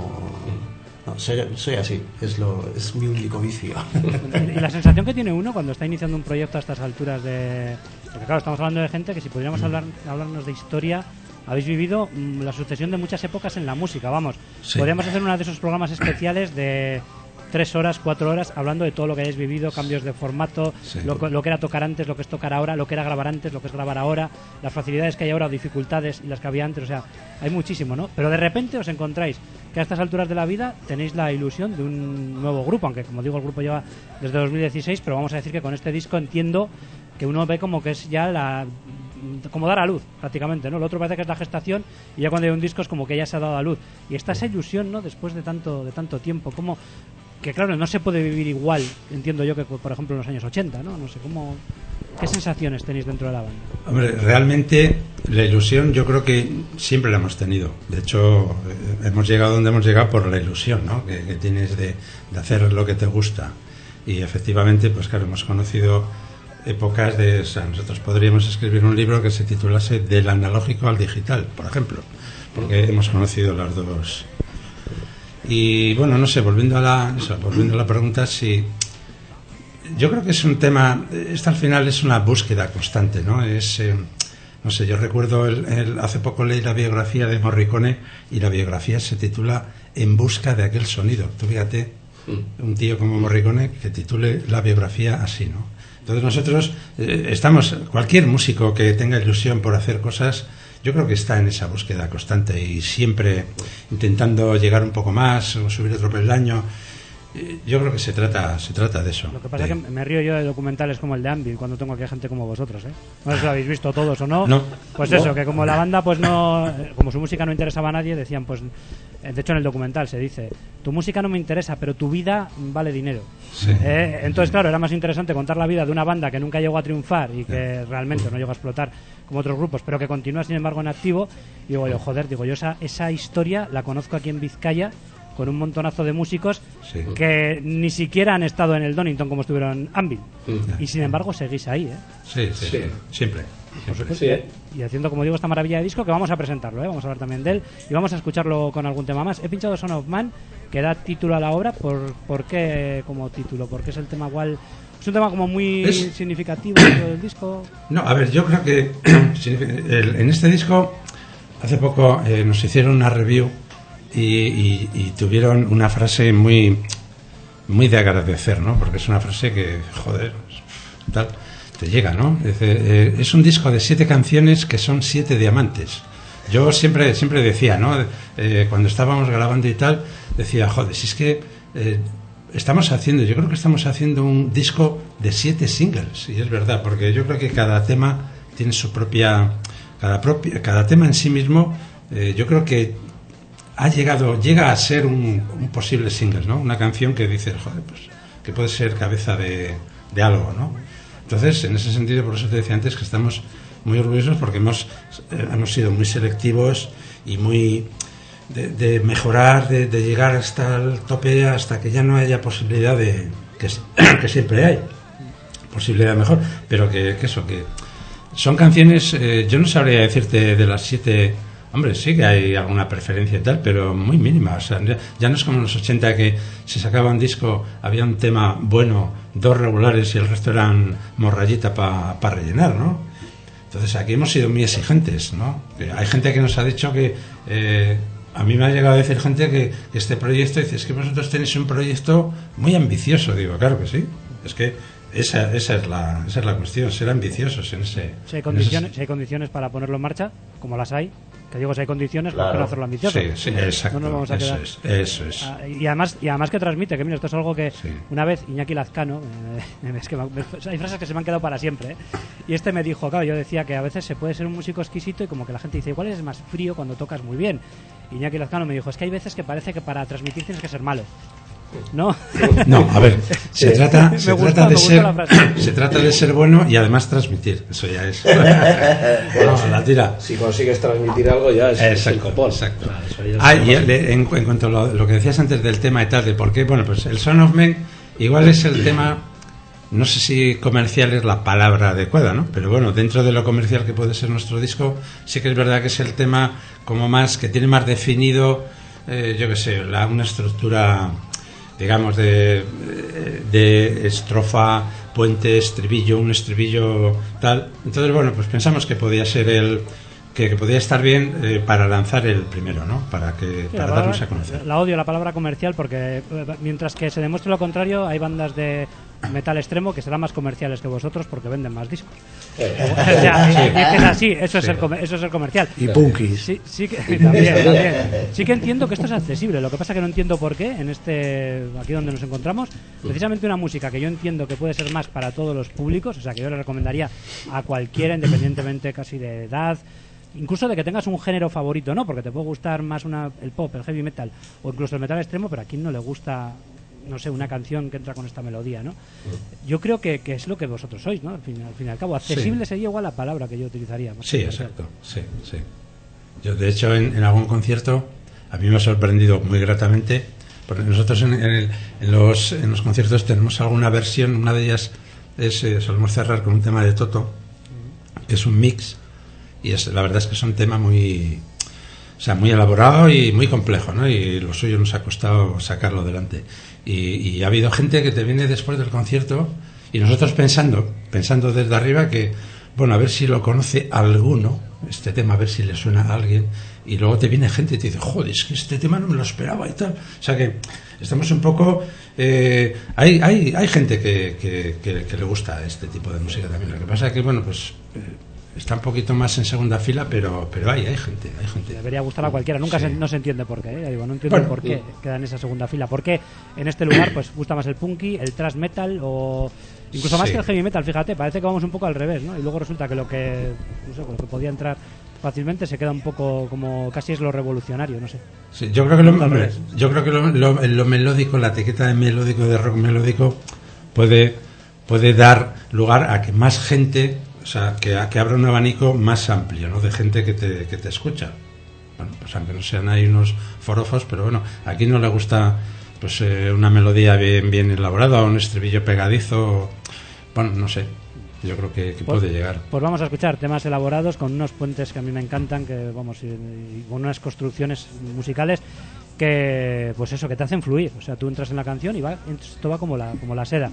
no soy, soy así, es, lo, es mi único vicio. Y la sensación que tiene uno cuando está iniciando un proyecto a estas alturas de... Porque claro, estamos hablando de gente que si podríamos hablar, hablarnos de historia, habéis vivido mm, la sucesión de muchas épocas en la música, vamos. Sí. Podríamos hacer uno de esos programas especiales de tres horas, cuatro horas, hablando de todo lo que hayáis vivido, cambios de formato, Sí. lo, que- lo que era tocar antes, lo que es tocar ahora, lo que era grabar antes, lo que es grabar ahora, las facilidades que hay ahora, o dificultades y las que había antes, o sea, hay muchísimo, ¿no? Pero de repente os encontráis que a estas alturas de la vida tenéis la ilusión de un nuevo grupo, aunque como digo el grupo lleva desde dos mil dieciséis, pero vamos a decir que con este disco entiendo que uno ve como que es ya la... como dar a luz, prácticamente, ¿no? Lo otro parece que es la gestación y ya cuando hay un disco es como que ya se ha dado a luz. Y está esa ilusión, ¿no? Después de tanto de tanto tiempo, como que claro, no se puede vivir igual, entiendo yo, que por ejemplo en los años ochenta, ¿no? No sé, ¿cómo, ¿qué sensaciones tenéis dentro de la banda? Hombre, realmente la ilusión yo creo que siempre la hemos tenido. De hecho, eh, hemos llegado donde hemos llegado por la ilusión, ¿no? que, que tienes de, de hacer lo que te gusta. Y efectivamente, pues claro, hemos conocido épocas de... O sea, nosotros podríamos escribir un libro que se titulase Del analógico al digital, por ejemplo, porque hemos conocido las dos. Y bueno, no sé, volviendo a la, eso, volviendo a la pregunta, si... Yo creo que es un tema, esto al final es una búsqueda constante, ¿no? Es, eh, no sé, yo recuerdo, el, el- hace poco leí la biografía de Morricone y la biografía se titula En busca de aquel sonido. Tú fíjate, un tío como Morricone que titule la biografía así, ¿no? Entonces nosotros eh, estamos, cualquier músico que tenga ilusión por hacer cosas, yo creo que está en esa búsqueda constante y siempre intentando llegar un poco más o subir otro peldaño. Yo creo que se trata se trata de eso. Lo que pasa de- es que me río yo de documentales como el de Anvil cuando tengo aquí gente como vosotros, ¿eh? No sé si lo habéis visto todos o no. No. Pues eso, que como la banda, pues no, eh, como su música no interesaba a nadie, decían, pues, eh, de hecho en el documental se dice, tu música no me interesa, pero tu vida vale dinero. Sí. Eh, entonces, claro, era más interesante contar la vida de una banda que nunca llegó a triunfar y que realmente no llegó a explotar como otros grupos, pero que continúa sin embargo en activo. Y digo yo, joder, digo yo, esa, esa historia la conozco aquí en Vizcaya con un montonazo de músicos Sí. que ni siquiera han estado en el Donington como estuvieron Anvil. Mm. Y sin embargo seguís ahí, ¿eh? Sí, sí, Sí. sí, siempre. siempre. Sí, ¿eh? Y haciendo, como digo, esta maravilla de disco que vamos a presentarlo, ¿eh? Vamos a hablar también de él y vamos a escucharlo con algún tema más. He pinchado Son of Man, que da título a la obra. ¿Por, por qué como título? Porque es el tema igual... O Es un tema como muy Es- significativo dentro del disco. No, a ver, yo creo que el- en este disco hace poco eh, nos hicieron una review y, y- y tuvieron una frase muy muy de agradecer, ¿no? Porque es una frase que, joder, tal, te llega, ¿no? Dice, eh, es un disco de siete canciones que son siete diamantes. Yo siempre siempre decía, ¿no? Eh, cuando estábamos grabando y tal, decía, joder, si es que eh, estamos haciendo, yo creo que estamos haciendo un disco de siete singles, y es verdad, porque yo creo que cada tema tiene su propia, cada propia, cada tema en sí mismo, eh, yo creo que ha llegado, llega a ser un, un posible single, ¿no? Una canción que dices, joder, pues, que puede ser cabeza de, de algo, ¿no? Entonces, en ese sentido, por eso te decía antes que estamos muy orgullosos porque hemos, eh, hemos sido muy selectivos y muy de, de mejorar, de, de llegar hasta el tope, hasta que ya no haya posibilidad de, que, que siempre hay posibilidad mejor, pero que, que eso, que son canciones, eh, yo no sabría decirte de las siete. Hombre, sí que hay alguna preferencia y tal, pero muy mínima. O sea, ya, ya no es como en los ochenta que se sacaba un disco, había un tema bueno, dos regulares y el resto eran morrayita para pa rellenar, ¿no? Entonces aquí hemos sido muy exigentes, ¿no? Que hay gente que nos ha dicho que... Eh, a mí me ha llegado a decir gente que, que este proyecto, dice, es que vosotros tenéis un proyecto muy ambicioso. Digo, claro que sí. Es que esa, esa, es, la, esa es la cuestión, ser ambiciosos en ese... Si hay, en condiciones, ese- si hay condiciones para ponerlo en marcha, como las hay, que digo, si hay condiciones, ¿por qué Claro. no hacerlo ambicioso? Sí, sí, exacto. No nos vamos a eso quedar. es, eso es. Ah, y además y además que transmite, que mira, esto es algo que Sí. una vez Iñaki Lazcano, eh, es que me- me- hay frases que se me han quedado para siempre, ¿eh? Y este me dijo, claro, yo decía que a veces se puede ser un músico exquisito y como que la gente dice, igual eres más frío cuando tocas muy bien. Iñaki Lazcano me dijo, es que hay veces que parece que para transmitir tienes que ser malo, ¿no? No, a ver, se trata, Me se gusta, trata me de gusta ser, la frase. se trata de ser bueno y además transmitir. Eso ya es. No, la tira. Si consigues transmitir algo ya es, es el Exacto, copón. exacto. Claro, eso ya es Ah, lo y más- de- en, en cuanto a lo, lo que decías antes del tema y tal, de por qué, bueno, pues el Son of Men igual es el tema, no sé si comercial es la palabra adecuada, ¿no? Pero bueno, dentro de lo comercial que puede ser nuestro disco, sí que es verdad que es el tema como más, que tiene más definido, eh, yo qué sé, la, una estructura, digamos, de, de estrofa, puente, estribillo, un estribillo tal. Entonces, bueno, pues pensamos que podía ser el que, que podía estar bien eh, para lanzar el primero, ¿no? Para que Sí, para la darnos palabra- a conocer. La odio la palabra comercial porque eh, mientras que se demuestre lo contrario, hay bandas de metal extremo que serán más comerciales que vosotros porque venden más discos. Eh, O sea, Sí. es que es así, eso es Sí. ser comer- eso es ser comercial. Y punkis. Sí, sí que también, también. Sí que entiendo que esto es accesible. Lo que pasa que no entiendo por qué en este aquí donde nos encontramos, precisamente una música que yo entiendo que puede ser más para todos los públicos, o sea, que yo le recomendaría a cualquiera independientemente casi de edad, incluso de que tengas un género favorito, ¿no? Porque te puede gustar más una, el pop, el heavy metal o incluso el metal extremo, pero a quien no le gusta, no sé, una canción que entra con esta melodía, ¿no? Yo creo que, que es lo que vosotros sois, ¿no? Al fin, al fin y al cabo, accesible sería igual la palabra que yo utilizaría. más Sí, que comercial. exacto. Sí, sí. Yo, de hecho, en, en algún concierto, a mí me ha sorprendido muy gratamente, porque nosotros en, en el- en los, en los conciertos tenemos alguna versión, una de ellas es, eh, solemos cerrar con un tema de Toto, que es un mix, y es, la verdad es que es un tema muy, o sea, muy elaborado y muy complejo, ¿no? Y lo suyo nos ha costado sacarlo adelante. Y, y ha habido gente que te viene después del concierto y nosotros pensando, pensando desde arriba que, bueno, a ver si lo conoce alguno, este tema, a ver si le suena a alguien, y luego te viene gente y te dice, joder, es que este tema no me lo esperaba y tal. O sea que estamos un poco... eh, hay, hay, hay gente que, que, que, que le gusta este tipo de música también. Lo que pasa es que, bueno, pues... eh, está un poquito más en segunda fila, pero pero hay, hay gente, hay gente. Debería gustar a cualquiera. Nunca Sí. se, no se entiende por qué. ¿eh? Ya digo, no entiendo Bueno, por qué queda en esa segunda fila. ¿Por qué en este lugar pues gusta más el punky, el thrash metal o incluso más Sí. que el heavy metal? Fíjate, parece que vamos un poco al revés, ¿no? Y luego resulta que lo que no sé, lo que podía entrar fácilmente se queda un poco como casi es lo revolucionario, no sé. Sí, yo creo que lo, Al hombre, revés. yo creo que lo, lo- lo melódico, la etiqueta de melódico, de rock melódico, puede, puede dar lugar a que más gente, o sea, que, a que abra un abanico más amplio, ¿no? De gente que te, que te escucha. Bueno, pues aunque no sean ahí unos forofos, pero bueno, aquí no le gusta pues eh, una melodía bien, bien elaborada, un estribillo pegadizo, bueno, no sé, yo creo que, que Pues- puede llegar. Pues vamos a escuchar temas elaborados con unos puentes que a mí me encantan, que vamos, y, y con unas construcciones musicales que, pues eso, que te hacen fluir. O sea, tú entras en la canción y va, esto va como la, como la seda.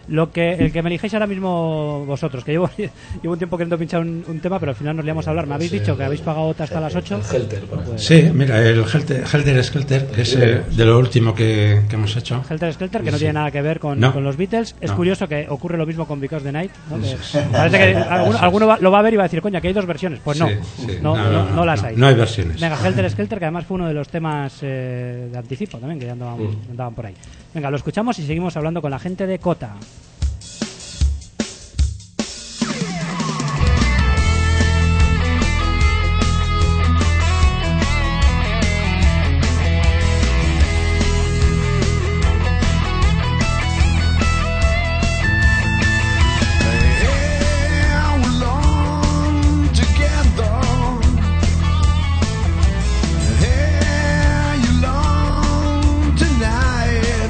Lo que, el que me elijáis ahora mismo vosotros, que llevo, llevo un tiempo queriendo pinchar un, un tema, pero al final nos liamos a hablar. Me habéis Sí, dicho que habéis pagado hasta las ocho. El Helter, por ejemplo. Sí, mira, el Helter, Helter Skelter, que es eh, de lo último que, que hemos hecho. Helter Skelter, que no Sí. tiene nada que ver con, No. con los Beatles. Es No. curioso que ocurre lo mismo con Because the Night, ¿no? Que parece que alguno, alguno va- lo va a ver y va a decir, coña, que hay dos versiones. Pues no, Sí, sí. no, no, no, no las hay. No hay versiones. Venga, Helter Skelter, que además fue uno de los temas eh, de anticipo también, que ya andaban, Mm. andaban por ahí. Venga, lo escuchamos y seguimos hablando con la gente de Cota. Yeah, we're alone together. Yeah, you long tonight.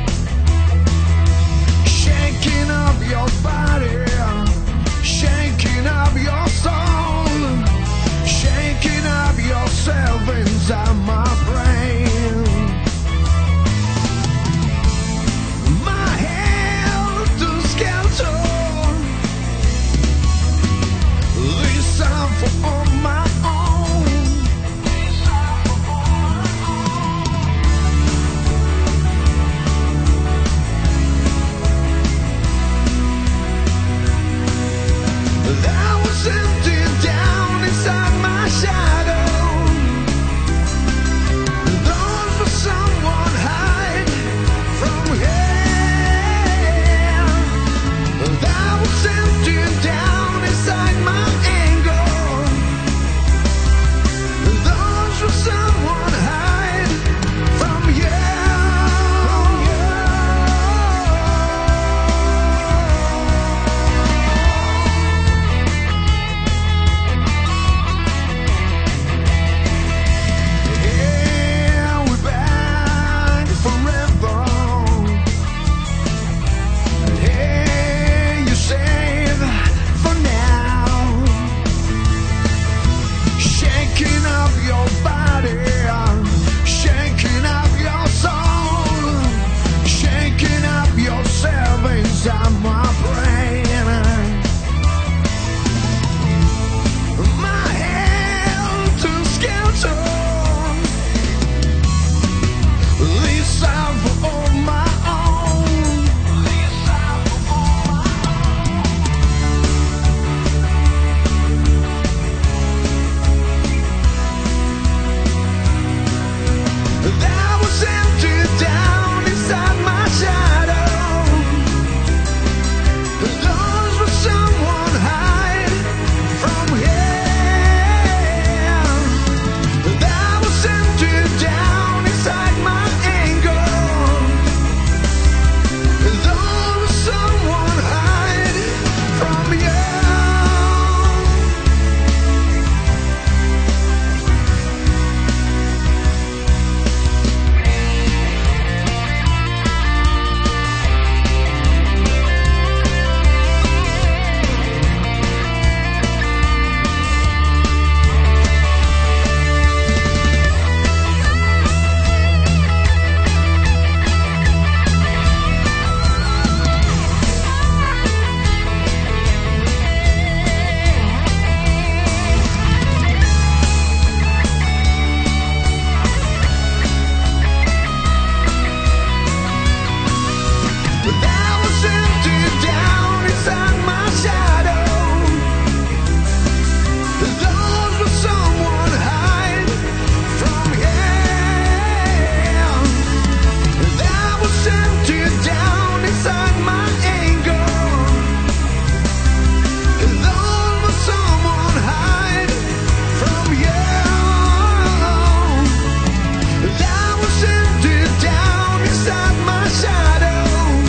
Shaking up your body, shaking up your soul, shaking up yourself inside my brain. My head to skeleton. This time for on my own. That was empty down inside my shadow. Those for someone hide from here. That was empty down inside my anger. Those for someone hide from you. Yeah, we're back forever. Hey, you save for now. Shaking up your body, shaking up your soul, shaking up yourself inside my brain. My head to skeleton. This time for all my own. This time for all my own. That was empty down inside my shadow. Those were someone hide from here. That was empty down inside my anger. Those were someone hide from you. That was empty down inside my shadow. Those were someone hide from here. That was empty down inside my anger. Those were someone hide from you. That was empty down inside my shadow.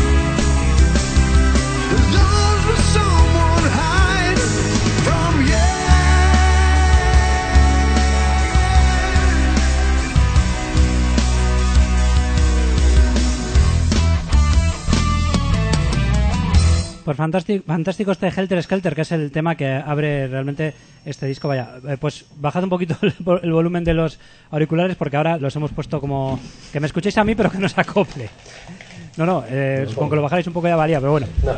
Those were someone hide from you. Pues fantástico, fantástico este Helter Skelter, que es el tema que abre realmente este disco. Vaya, eh, pues bajad un poquito el, vo- el volumen de los auriculares porque ahora los hemos puesto como que me escuchéis a mí pero que no se acople. No, no, eh, No, con que lo bajáis un poco ya valía, pero bueno. No.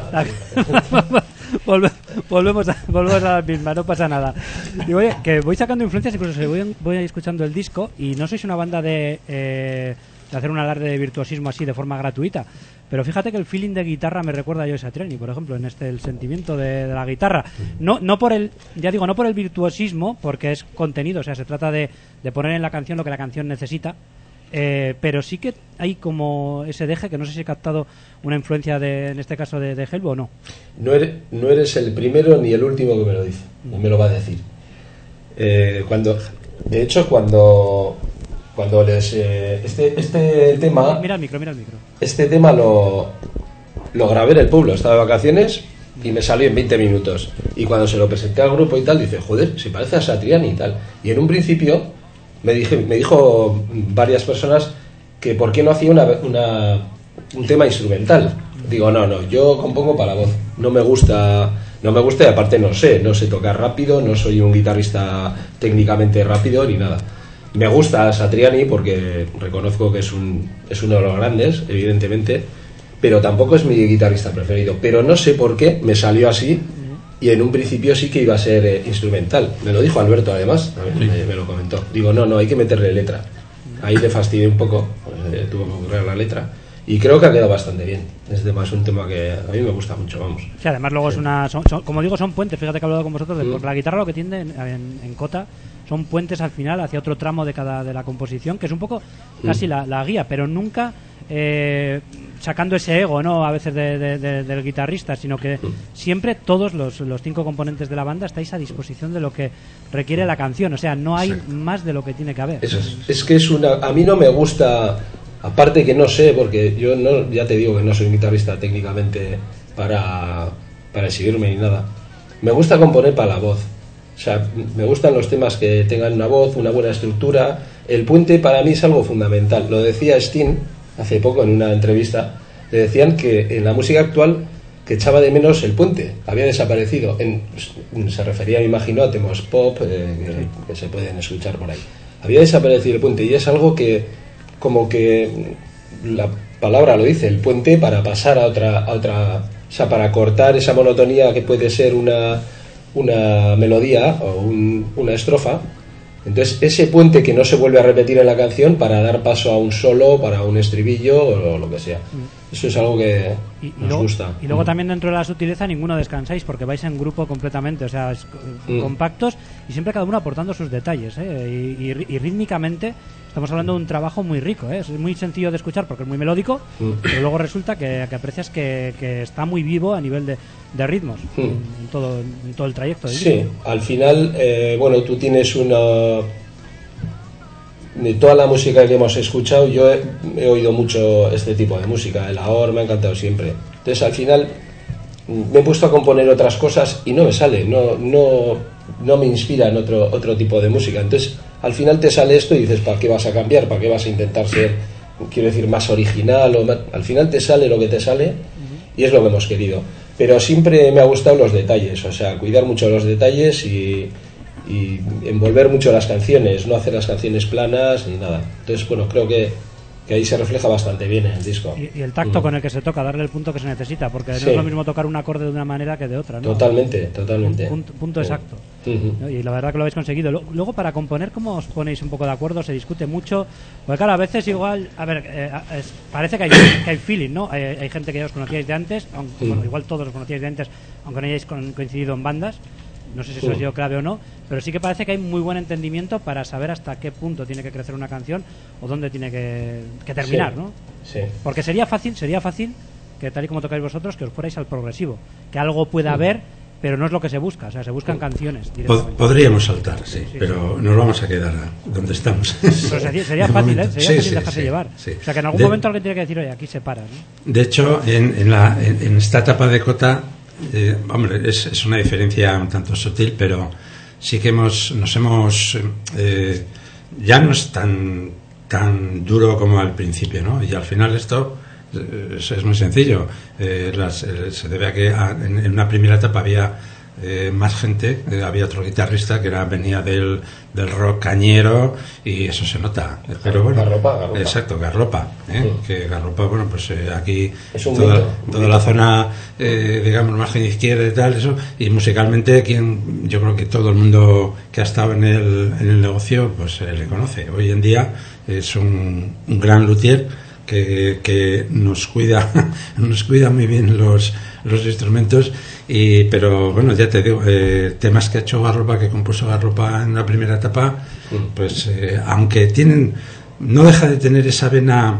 Volve- volvemos, a, volvemos a la misma, no pasa nada. Y oye, que voy sacando influencias, incluso se voy, voy escuchando el disco y no sois una banda de, eh, de hacer un alarde de virtuosismo así de forma gratuita. Pero fíjate que el feeling de guitarra me recuerda a Joe Satriani, por ejemplo, en este el sentimiento de, de la guitarra. No, no por el, ya digo, no por el virtuosismo, porque es contenido, o sea, se trata de, de poner en la canción lo que la canción necesita. Eh, pero sí que hay como ese deje que no sé si he captado una influencia de, en este caso de, de Helbo o no. No eres, no eres el primero ni el último que me lo dice, y me lo va a decir. Eh, cuando, de hecho, cuando, cuando les eh, este, este tema, Mira el micro, mira el micro. este tema lo, lo grabé en el pueblo, estaba de vacaciones y me salió en veinte minutos. Y cuando se lo presenté al grupo y tal, dice, joder, si parece a Satriani y tal. Y en un principio me dije, me dijo varias personas que por qué no hacía una, una, un tema instrumental. Digo, no, no, yo compongo para voz. No me gusta, no me gusta y aparte no sé, no sé tocar rápido, no soy un guitarrista técnicamente rápido ni nada. Me gusta Satriani porque reconozco que es, un, es uno de los grandes, evidentemente, pero tampoco es mi guitarrista preferido. Pero no sé por qué me salió así y en un principio sí que iba a ser eh, instrumental. Me lo dijo Alberto además, me, me, me lo comentó. Digo, no, no, hay que meterle letra. Ahí le fastidié un poco, pues, eh, tuvo que correr la letra. Y creo que ha quedado bastante bien. Es además un tema que a mí me gusta mucho, vamos. Sí, además luego Sí. es una, son, son- como digo, son puentes. Fíjate que he hablado con vosotros de Mm. porque la guitarra lo que tiende en, en- en cota son puentes al final hacia otro tramo de cada de la composición, que es un poco casi Mm. la, la guía, pero nunca eh, sacando ese ego, ¿no? A veces de- de- de- del guitarrista, sino que siempre todos los, los cinco componentes de la banda estáis a disposición de lo que requiere la canción. O sea, no hay Exacto. más de lo que tiene que haber. Eso es, es que es una... A mí no me gusta, aparte que no sé, porque yo no, ya te digo que no soy guitarrista técnicamente para, para exhibirme ni nada. Me gusta componer para la voz. O sea, me gustan los temas que tengan una voz, una buena estructura. El puente para mí es algo fundamental. Lo decía Sting hace poco en una entrevista. Le decían que en la música actual que echaba de menos el puente, había desaparecido. En, se refería, me imagino, a temas pop eh, que, que se pueden escuchar por ahí. Había desaparecido el puente y es algo que, como que la palabra lo dice, el puente para pasar a otra, a otra, o sea, para cortar esa monotonía que puede ser una, una melodía o un- una estrofa. Entonces, ese puente que no se vuelve a repetir en la canción para dar paso a un solo, para un estribillo o lo que sea. Eso es algo que Y, y nos luego, gusta. y luego Mm. también dentro de la sutileza ninguno descansáis porque vais en grupo completamente, o sea, es- Mm. compactos y siempre cada uno aportando sus detalles, ¿eh? y, y- y rítmicamente estamos hablando de un trabajo muy rico, ¿eh? Es muy sencillo de escuchar porque es muy melódico, Mm. pero luego resulta que, que aprecias que, que está muy vivo a nivel de, de ritmos Mm. en, en todo, en todo el trayecto del Sí, disco. al final, eh, bueno, tú tienes una... De toda la música que hemos escuchado, yo he, he oído mucho este tipo de música, el ahor me ha encantado siempre. Entonces, al final, me he puesto a componer otras cosas y no me sale, no, no, no me inspira en otro, otro tipo de música. Entonces, al final te sale esto y dices, ¿para qué vas a cambiar? ¿Para qué vas a intentar ser, quiero decir, más original? O más... Al final te sale lo que te sale y es lo que hemos querido. Pero siempre me ha gustado los detalles, o sea, cuidar mucho los detalles y, y envolver mucho las canciones, no hacer las canciones planas ni nada. Entonces, bueno, creo que, que ahí se refleja bastante bien en el disco. Y, y el tacto Mm. con el que se toca, darle el punto que se necesita, porque Sí. no es lo mismo tocar un acorde de una manera que de otra, ¿no? Totalmente, totalmente. Un punto, punto Sí. exacto. Ujú. ¿no? Y la verdad que lo habéis conseguido. Lo- Luego, para componer, ¿cómo os ponéis un poco de acuerdo? ¿Se discute mucho? Porque claro, a veces igual, a ver, eh, a- es- parece que hay, que hay feeling, ¿no? Hay, hay gente que ya os conocíais de antes, aunque, Mm. bueno, igual todos os conocíais de antes, aunque no hayáis con- coincidido en bandas. No sé si eso Mm. es yo clave o no, pero sí que parece que hay muy buen entendimiento para saber hasta qué punto tiene que crecer una canción o dónde tiene que, que terminar, Sí. ¿no? Sí. Porque sería fácil, sería fácil que tal y como tocáis vosotros, que os fuerais al progresivo, que algo pueda Mm. haber, pero no es lo que se busca, o sea, se buscan Mm. canciones Po- directamente. podríamos saltar, sí, Sí, pero nos vamos a quedar donde estamos. Pero sería, sería De fácil, ¿eh? momento. Sería Sí, fácil sí, dejarse sí, llevar. sí. O sea, que en algún De- momento alguien tiene que decir, oye, aquí se para, ¿no? De hecho, en, en, la, en, en esta etapa de Cota, eh, hombre, es, es una diferencia un tanto sutil, pero sí que hemos, nos hemos... eh, ya no es tan, tan duro como al principio, ¿no? Y al final esto eh, es, es muy sencillo. Eh, las- eh, se debe a que a- en, en una primera etapa había eh, más gente. Eh, había otro guitarrista que era venía del, del rock cañero y eso se nota. Pero bueno, Garlopa, Garlopa. Exacto, Garlopa. ¿eh? Sí. Que Garlopa, bueno, pues eh, aquí Es un toda, mito, un toda mito. la zona, eh, digamos, margen izquierda y tal, eso. Y musicalmente, quien yo creo que todo el mundo que ha estado en el, en el negocio, pues eh, le conoce. Hoy en día es un, un gran luthier que, que nos cuida nos cuida muy bien los, los instrumentos. Y pero bueno, ya te digo, eh, temas que ha hecho Garlopa, que compuso Garlopa en la primera etapa, pues eh, aunque tienen, no deja de tener esa vena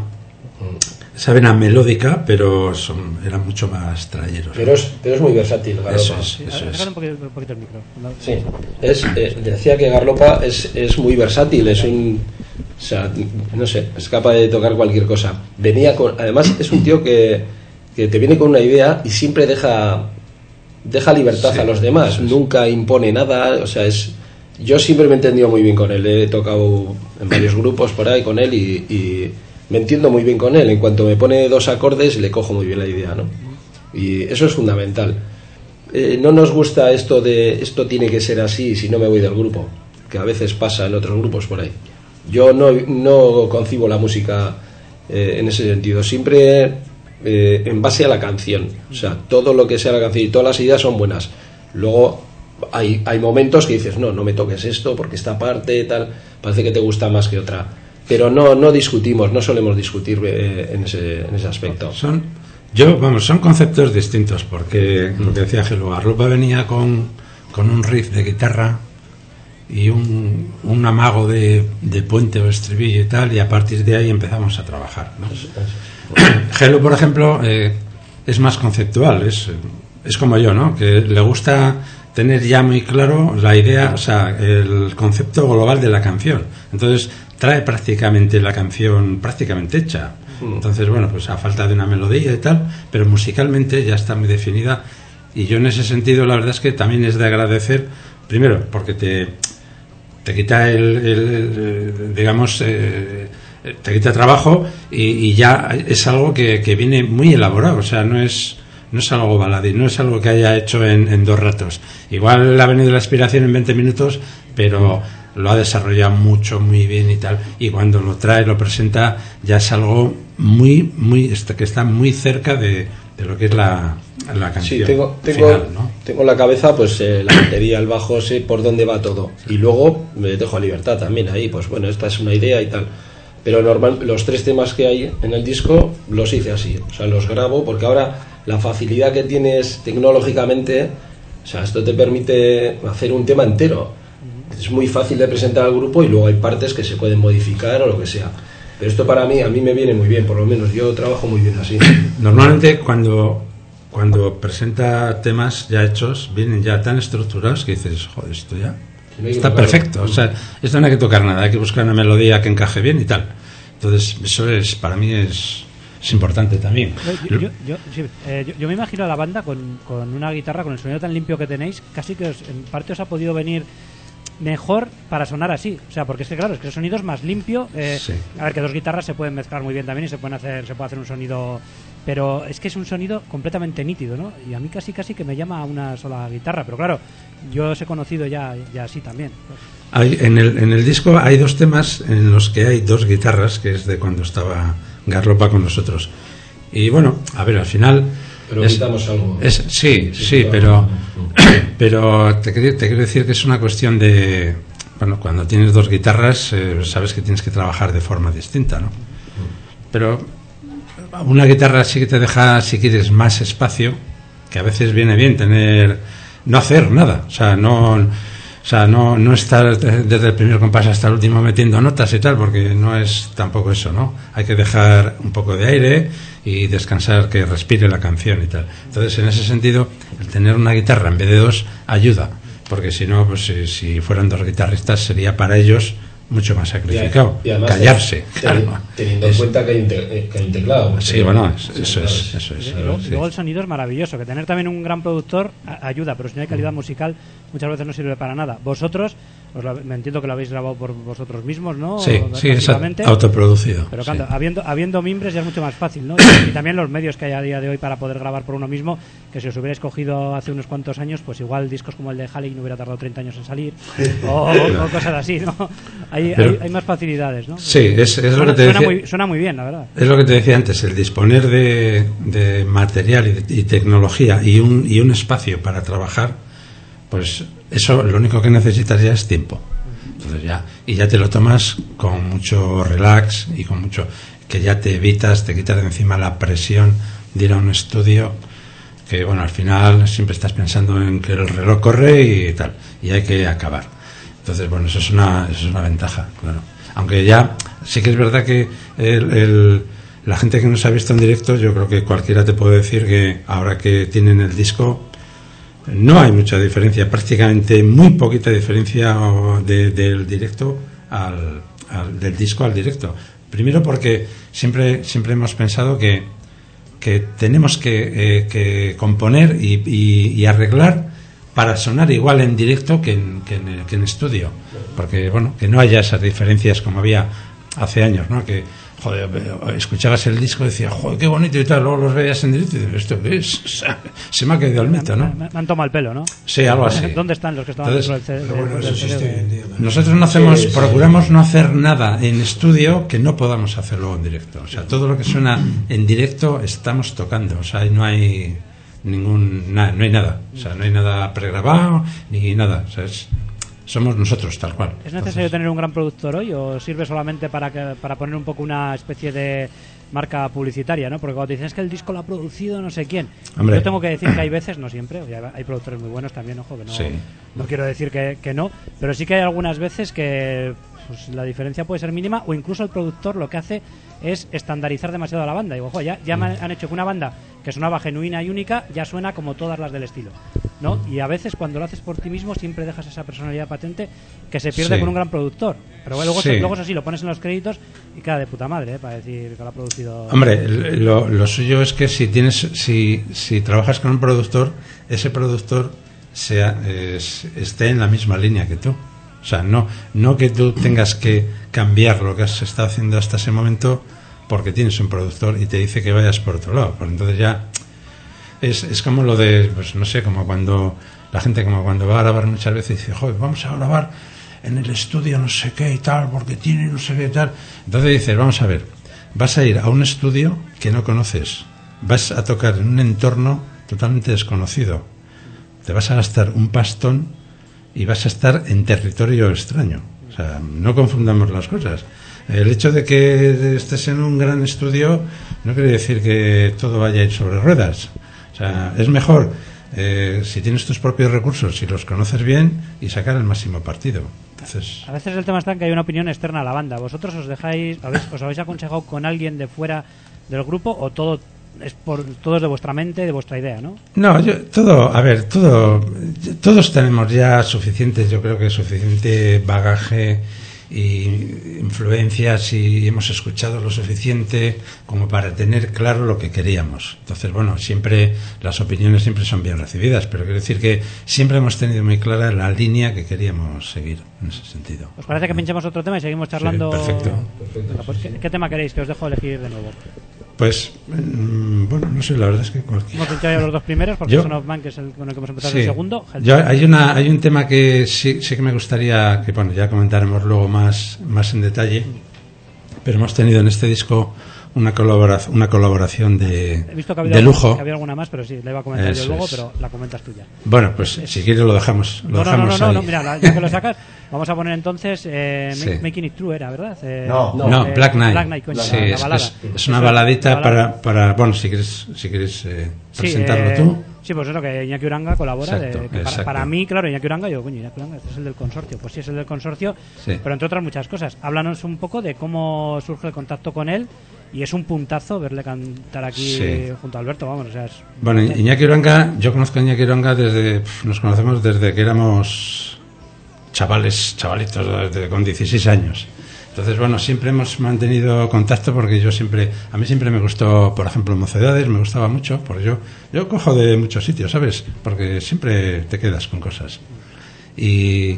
esa vena melódica, pero son, eran mucho más trayeros. Pero es, pero es muy versátil, Garlopa. Eso es, Sí, eso acércate es. un poquito, un poquito el micro. No, Sí, es, eh, decía que Garlopa es, es muy versátil, es un, o sea, no sé, es capaz de tocar cualquier cosa. Venía con, además es un tío que, que te viene con una idea y siempre deja, deja libertad Sí, a los demás, eso es. nunca impone nada, o sea, es, yo siempre me he entendido muy bien con él, he tocado en varios grupos por ahí con él y, y me entiendo muy bien con él. En cuanto me pone dos acordes le cojo muy bien la idea, ¿no? Y eso es fundamental. Eh, no nos gusta esto de esto tiene que ser así si no me voy del grupo, que a veces pasa en otros grupos por ahí. Yo no, no concibo la música eh, en ese sentido, siempre eh, en base a la canción, o sea, todo lo que sea la canción y todas las ideas son buenas. Luego hay, hay momentos que dices, no, no me toques esto porque esta parte tal, parece que te gusta más que otra, pero no, no discutimos, no solemos discutir eh, en, ese, en ese aspecto. Son, yo, vamos, son conceptos distintos, porque lo que decía Gelo, Garlopa venía con, con un riff de guitarra y un, un amago de, de puente o estribillo y tal, y a partir de ahí empezamos a trabajar, ¿no? Gelo, por ejemplo, eh, es más conceptual, es, es como yo, ¿no? Que le gusta tener ya muy claro la idea, o sea, el concepto global de la canción. Entonces trae prácticamente la canción prácticamente hecha. Entonces, bueno, pues a falta de una melodía y tal, pero musicalmente ya está muy definida. Y yo en ese sentido, la verdad es que también es de agradecer, primero, porque te, te quita el, el- el, digamos, eh, te quita trabajo y, y ya es algo que, que viene muy elaborado, o sea, no es no es algo baladí, no es algo que haya hecho en, en dos ratos. Igual ha venido la inspiración en veinte minutos, pero lo ha desarrollado mucho, muy bien y tal, y cuando lo trae, lo presenta, ya es algo muy, muy, este, que está muy cerca de, de lo que es la, la canción. Sí, tengo, tengo, final, ¿no? tengo en la cabeza pues eh, la batería, el bajo, sé por dónde va todo. Y luego me dejo a libertad también ahí, pues bueno, esta es una idea y tal. Pero normal, los tres temas que hay en el disco los hice así, o sea, los grabo porque ahora la facilidad que tienes tecnológicamente, o sea, esto te permite hacer un tema entero. Es muy fácil de presentar al grupo y luego hay partes que se pueden modificar o lo que sea. Pero esto para mí, a mí me viene muy bien, por lo menos yo trabajo muy bien así. Normalmente Cuando, cuando presenta temas ya hechos, vienen ya tan estructurados que dices, joder, esto ya No hay que está tocarlo. perfecto. O sea, esto no hay que tocar nada, hay que buscar una melodía que encaje bien y tal. Entonces, eso es, para mí es, es importante también. Yo, yo, yo- sí, eh, yo- yo me imagino a la banda con, con una guitarra, con el sonido tan limpio que tenéis, casi que os- en parte os ha podido venir mejor para sonar así. O sea, porque es que claro, es que el sonido es más limpio. eh, Sí. A ver, que dos guitarras se pueden mezclar muy bien también y se pueden hacer, se puede hacer un sonido, pero es que es un sonido completamente nítido, ¿no? Y a mí casi casi que me llama a una sola guitarra, pero claro, yo os he conocido ya, ya así también. Hay, en, el, en el disco hay dos temas en los que hay dos guitarras, que es de cuando estaba Garlopa con nosotros. Y bueno, a ver, al final... Pero es- quitamos algo. es- sí, Sí, sí, claro. pero, pero te, quiero- te quiero decir que es una cuestión de... Bueno, cuando tienes dos guitarras, eh, sabes que tienes que trabajar de forma distinta, ¿no? Pero una guitarra sí que te deja, si quieres, más espacio, que a veces viene bien tener... No hacer nada, o sea, no... O sea, no, no estar desde el primer compás hasta el último metiendo notas y tal, porque no es tampoco eso, ¿no? Hay que dejar un poco de aire y descansar, que respire la canción y tal. Entonces, en ese sentido, el tener una guitarra en vez de dos ayuda, porque si no, pues si, si fueran dos guitarristas sería para ellos mucho más sacrificado. Y además, callarse. ten- claro. teniendo en Es- cuenta que hay un, te- eh, que hay un teclado. Sí, bueno, es- Sí, eso claro, es, eso es. Y luego, sí. luego el sonido es maravilloso, que tener también un gran productor a- ayuda, pero si no hay calidad musical muchas veces no sirve para nada. Vosotros Os lo- me entiendo que lo habéis grabado por vosotros mismos, ¿no? Sí, sí, es Básicamente. autoproducido. Pero sí. claro, habiendo, habiendo mimbres ya es mucho más fácil, ¿no? Y, y también los medios que hay a día de hoy para poder grabar por uno mismo, que si os hubierais cogido hace unos cuantos años, pues igual discos como el de Halley no hubiera tardado treinta años en salir, o, o cosas así, ¿no? Hay, Pero- hay, hay más facilidades, ¿no? Sí, es, es lo Suena, que te suena decía. muy, suena muy bien, la verdad. Es lo que te decía antes, el disponer de, de material y, de- y tecnología y un, y un espacio para trabajar, pues eso lo único que necesitas ya es tiempo. Entonces ya, y ya te lo tomas con mucho relax y con mucho, que ya te evitas, te quitas de encima la presión de ir a un estudio, que bueno, al final siempre estás pensando en que el reloj corre y tal, y hay que acabar. Entonces, bueno, eso es una, eso es una ventaja, claro. Aunque ya sí que es verdad que el, el- la gente que nos ha visto en directo, yo creo que cualquiera te puede decir que ahora que tienen el disco, no hay mucha diferencia, prácticamente muy poquita diferencia o, de- del directo al, al- del disco al directo. Primero porque siempre siempre hemos pensado que, que tenemos que, eh, que componer y, y- y arreglar para sonar igual en directo que en, que en, que en estudio, porque bueno, que no haya esas diferencias como había hace años, ¿no? Que joder, escuchabas el disco y decías, joder, qué bonito y tal, luego los veías en directo y dices, ¿esto qué es? O sea, se me ha caído el mito, ¿no? Me, me han tomado el pelo, ¿no? Sí, algo así. ¿Dónde están los que estaban Entonces, dentro del C D? Pero bueno, eso del C D? existe hoy en día. ¿no? Nosotros no hacemos, Sí, sí. procuramos no hacer nada en estudio que no podamos hacer luego en directo. O sea, todo lo que suena en directo estamos tocando. O sea, no hay ningún, nada, no hay nada. O sea, no hay nada pregrabado ni nada. O sea, es- somos nosotros tal cual. ¿Es necesario Entonces, tener un gran productor hoy o sirve solamente para que, para poner un poco una especie de marca publicitaria, ¿no? Porque cuando te dicen es que el disco lo ha producido no sé quién. Hombre. Yo tengo que decir que hay veces, no siempre, oye, hay productores muy buenos también, ojo, que no, Sí. no quiero decir que, que no, pero sí que hay algunas veces que pues, la diferencia puede ser mínima o incluso el productor lo que hace es estandarizar demasiado a la banda. Digo, ojo, ya, ya me han hecho que una banda que sonaba genuina y única ya suena como todas las del estilo, ¿no? Y a veces cuando lo haces por ti mismo siempre dejas esa personalidad patente que se pierde Sí. con un gran productor. Pero luego, Sí. luego es así, lo pones en los créditos y queda de puta madre, ¿eh? Para decir que lo ha producido. Hombre, lo, lo suyo es que si tienes, si, si trabajas con un productor, ese productor sea, es- esté en la misma línea que tú. O sea, no, no que tú tengas que cambiar lo que has estado haciendo hasta ese momento porque tienes un productor y te dice que vayas por otro lado. Pues entonces ya es, es como lo de, pues no sé, como cuando la gente como cuando va a grabar muchas veces dice, joder, vamos a grabar en el estudio no sé qué y tal, porque tiene no sé qué y tal. Entonces dices, vamos a ver, vas a ir a un estudio que no conoces, vas a tocar en un entorno totalmente desconocido, te vas a gastar un pastón y vas a estar en territorio extraño. O sea, no confundamos las cosas. El hecho de que estés en un gran estudio no quiere decir que todo vaya a ir sobre ruedas. O sea, es mejor eh, si tienes tus propios recursos, si los conoces bien, y sacar el máximo partido. Entonces, A veces el tema está en que hay una opinión externa a la banda. ¿Vosotros os dejáis, habéis- os habéis aconsejado con alguien de fuera del grupo o todo es por todo es de vuestra mente, de vuestra idea, ¿no? no, yo, todo, a ver, todo, todos tenemos ya suficiente, yo creo que suficiente bagaje y influencias y hemos escuchado lo suficiente como para tener claro lo que queríamos. Entonces, bueno, siempre las opiniones siempre son bien recibidas, pero quiero decir que siempre hemos tenido muy clara la línea que queríamos seguir en ese sentido. ¿Os parece que pinchemos otro tema y seguimos charlando? perfecto. Venga, pues, ¿qué, qué tema queréis? Que os dejo elegir de nuevo. Pues, mm, bueno, no sé, la verdad es que cualquier... Hemos pinchado ya los dos primeros porque Yo- Son of Man, que es el con el que hemos empezado Sí. el segundo. Yo, hay una hay un tema que sí, sí que me gustaría que bueno ya comentaremos luego más más en detalle, pero hemos tenido en este disco una colaboración una colaboración de, He visto que había, de alguna- lujo. que había alguna más, pero sí, la iba a comentar Eso yo luego, es. pero la comentas tú ya. Bueno, pues si quieres lo dejamos lo No, no, no, dejamos no, no, ahí. no, mira, la- ya que lo sacas, vamos a poner entonces eh, Sí. Make- Making It True, era, ¿verdad? Eh, No, No, eh, Black Knight. Black Knight, coño, Sí, la, la es, balada. es- es una Eso, baladita la balada. para, para bueno, si quieres si quieres eh, Sí, presentarlo eh, tú. Sí, pues eso, que Iñaki Uranga colabora. Exacto, de- que para, exacto. para mí, claro, Iñaki Uranga, yo, coño, Iñaki Uranga, este es el del consorcio. Pues sí, es el del consorcio, Sí. pero entre otras muchas cosas. Háblanos un poco de cómo surge el contacto con él y es un puntazo verle cantar aquí Sí. junto a Alberto, vamos, o sea, es... Bueno, Iñaki Uranga, yo conozco a Iñaki Uranga desde, pf, nos conocemos desde que éramos chavales, chavalitos, desde, con dieciséis años. Entonces, bueno, siempre hemos mantenido contacto porque yo siempre, a mí siempre me gustó, por ejemplo, Mocedades, me gustaba mucho, porque yo, yo cojo de muchos sitios, ¿sabes? Porque siempre te quedas con cosas. Y,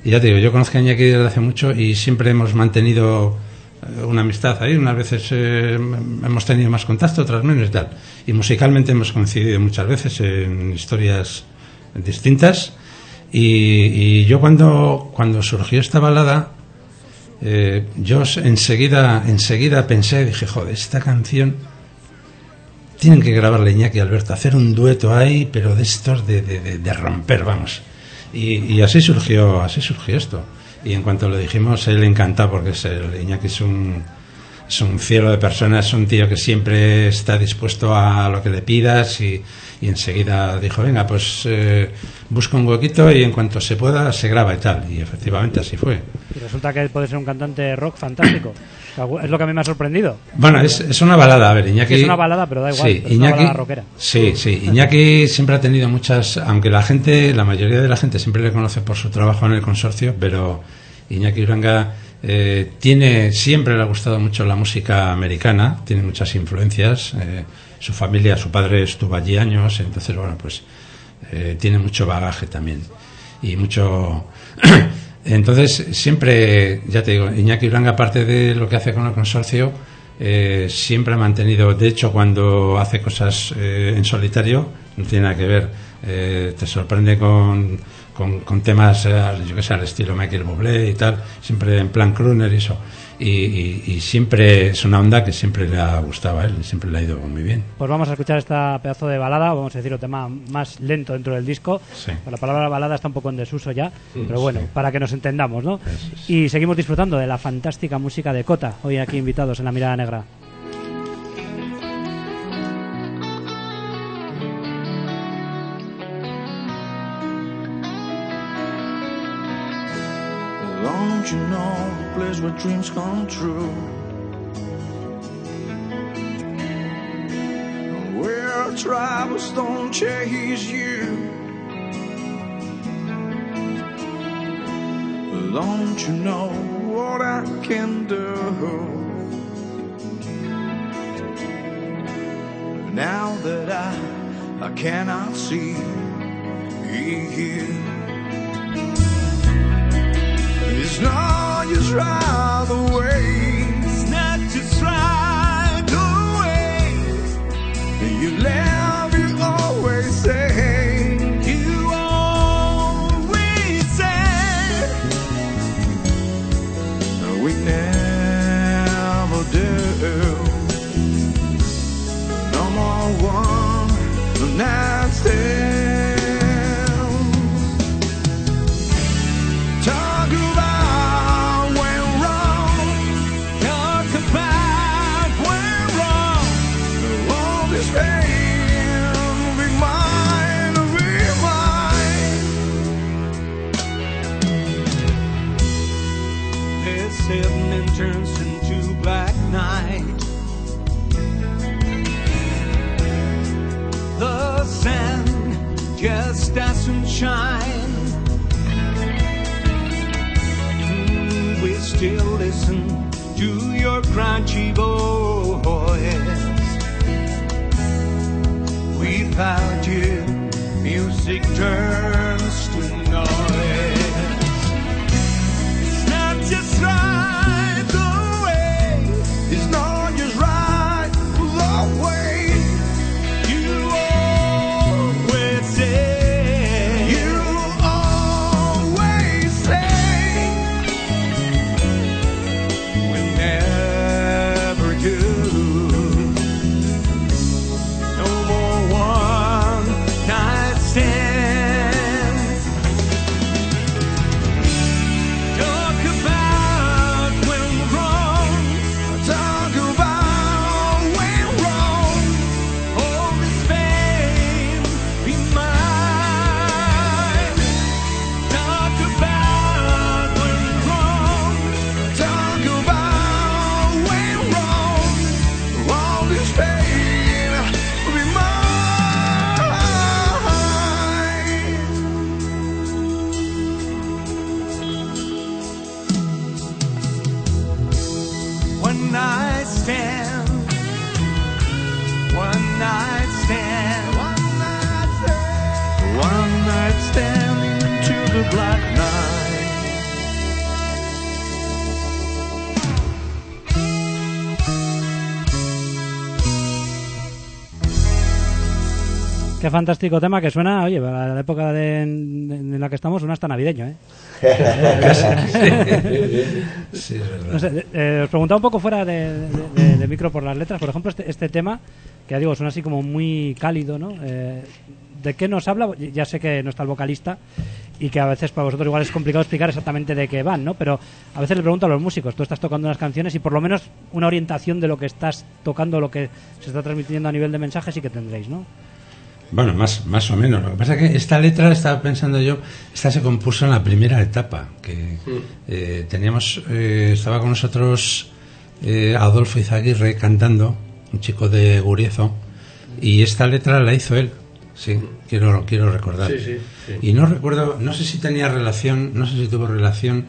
y ya te digo, yo conozco a Iñaki desde hace mucho y siempre hemos mantenido eh, una amistad ahí. Unas veces eh, hemos tenido más contacto, otras menos y tal. Y musicalmente hemos coincidido muchas veces en historias distintas. Y, y yo cuando, cuando surgió esta balada, eh, yo enseguida, enseguida pensé, dije, joder, esta canción tienen que grabarle Iñaki y Alberto, hacer un dueto ahí, pero de estos de, de, de, de romper, vamos. Y, y así surgió, así surgió esto. Y en cuanto lo dijimos, él encantado, porque es el, Iñaki es un, es un cielo de personas, es un tío que siempre está dispuesto a lo que le pidas, y, y enseguida dijo, venga, pues eh, busca un huequito y en cuanto se pueda se graba y tal. Y efectivamente así fue. Y resulta que él puede ser un cantante rock fantástico. Es lo que a mí me ha sorprendido. Bueno, es, es una balada, a ver, Iñaki... Sí, es una balada, pero da igual, sí, pero es Iñaki, una balada rockera. Sí, sí, Iñaki siempre ha tenido muchas... Aunque la gente, la mayoría de la gente siempre le conoce por su trabajo en el consorcio, pero Iñaki Uranga eh, tiene... Siempre le ha gustado mucho la música americana, tiene muchas influencias. Eh, su familia, su padre estuvo allí años, entonces, bueno, pues eh, tiene mucho bagaje también. Y mucho... Entonces, siempre, ya te digo, Iñaki Uranga, aparte de lo que hace con el consorcio, eh, siempre ha mantenido, de hecho, cuando hace cosas eh, en solitario, no tiene nada que ver, eh, te sorprende con, con, con temas, eh, yo que sé, al estilo Michael Bublé y tal, siempre en plan crooner y eso. Y, y, y siempre es una onda que siempre le ha gustado a él, siempre le ha ido muy bien. Pues vamos a escuchar esta pedazo de balada, vamos a decir el tema más lento dentro del disco. Sí. La palabra balada está un poco en desuso ya, Mm, pero bueno, sí. para que nos entendamos, ¿no? Eso es. Y seguimos disfrutando de la fantástica música de Cota, hoy aquí invitados en La Mirada Negra. Don't you know a place where dreams come true? Where troubles don't chase you. Don't you know what I can do? Now that I, I cannot see you. It's not just right away. It's not just right away. You love, you always say. You always say. We never do. No more one night stand. Talk about when wrong. Talk about when wrong. All this pain, be mine, be mine. This evening turns into black night. The sun just doesn't shine. We still listen to your crunchy voice. Without you, music turns to noise. It's not just right the way. It's not just right the way. You always say. You always say. Whenever Qué fantástico tema que suena, oye, para la época de, en, en la que estamos suena hasta navideño, ¿eh? Sí, es verdad. No sé, eh, os preguntaba un poco fuera de, de, de, de micro por las letras, por ejemplo, este, este tema, que ya digo, suena así como muy cálido, ¿no? Eh, ¿De qué nos habla? Ya sé que no está el vocalista y que a veces para vosotros igual es complicado explicar exactamente de qué van, ¿no? Pero a veces le pregunto a los músicos, tú estás tocando unas canciones y por lo menos una orientación de lo que estás tocando, lo que se está transmitiendo a nivel de mensaje sí que tendréis, ¿no? Bueno, más, más o menos. Lo que pasa es que esta letra, estaba pensando yo, esta se compuso en la primera etapa, que eh, teníamos, eh, estaba con nosotros eh, Adolfo Izaguirre cantando, un chico de Guriezo, y esta letra la hizo él. Sí, quiero quiero recordar. Sí, sí, sí. Y no recuerdo, no sé si tenía relación, no sé si tuvo relación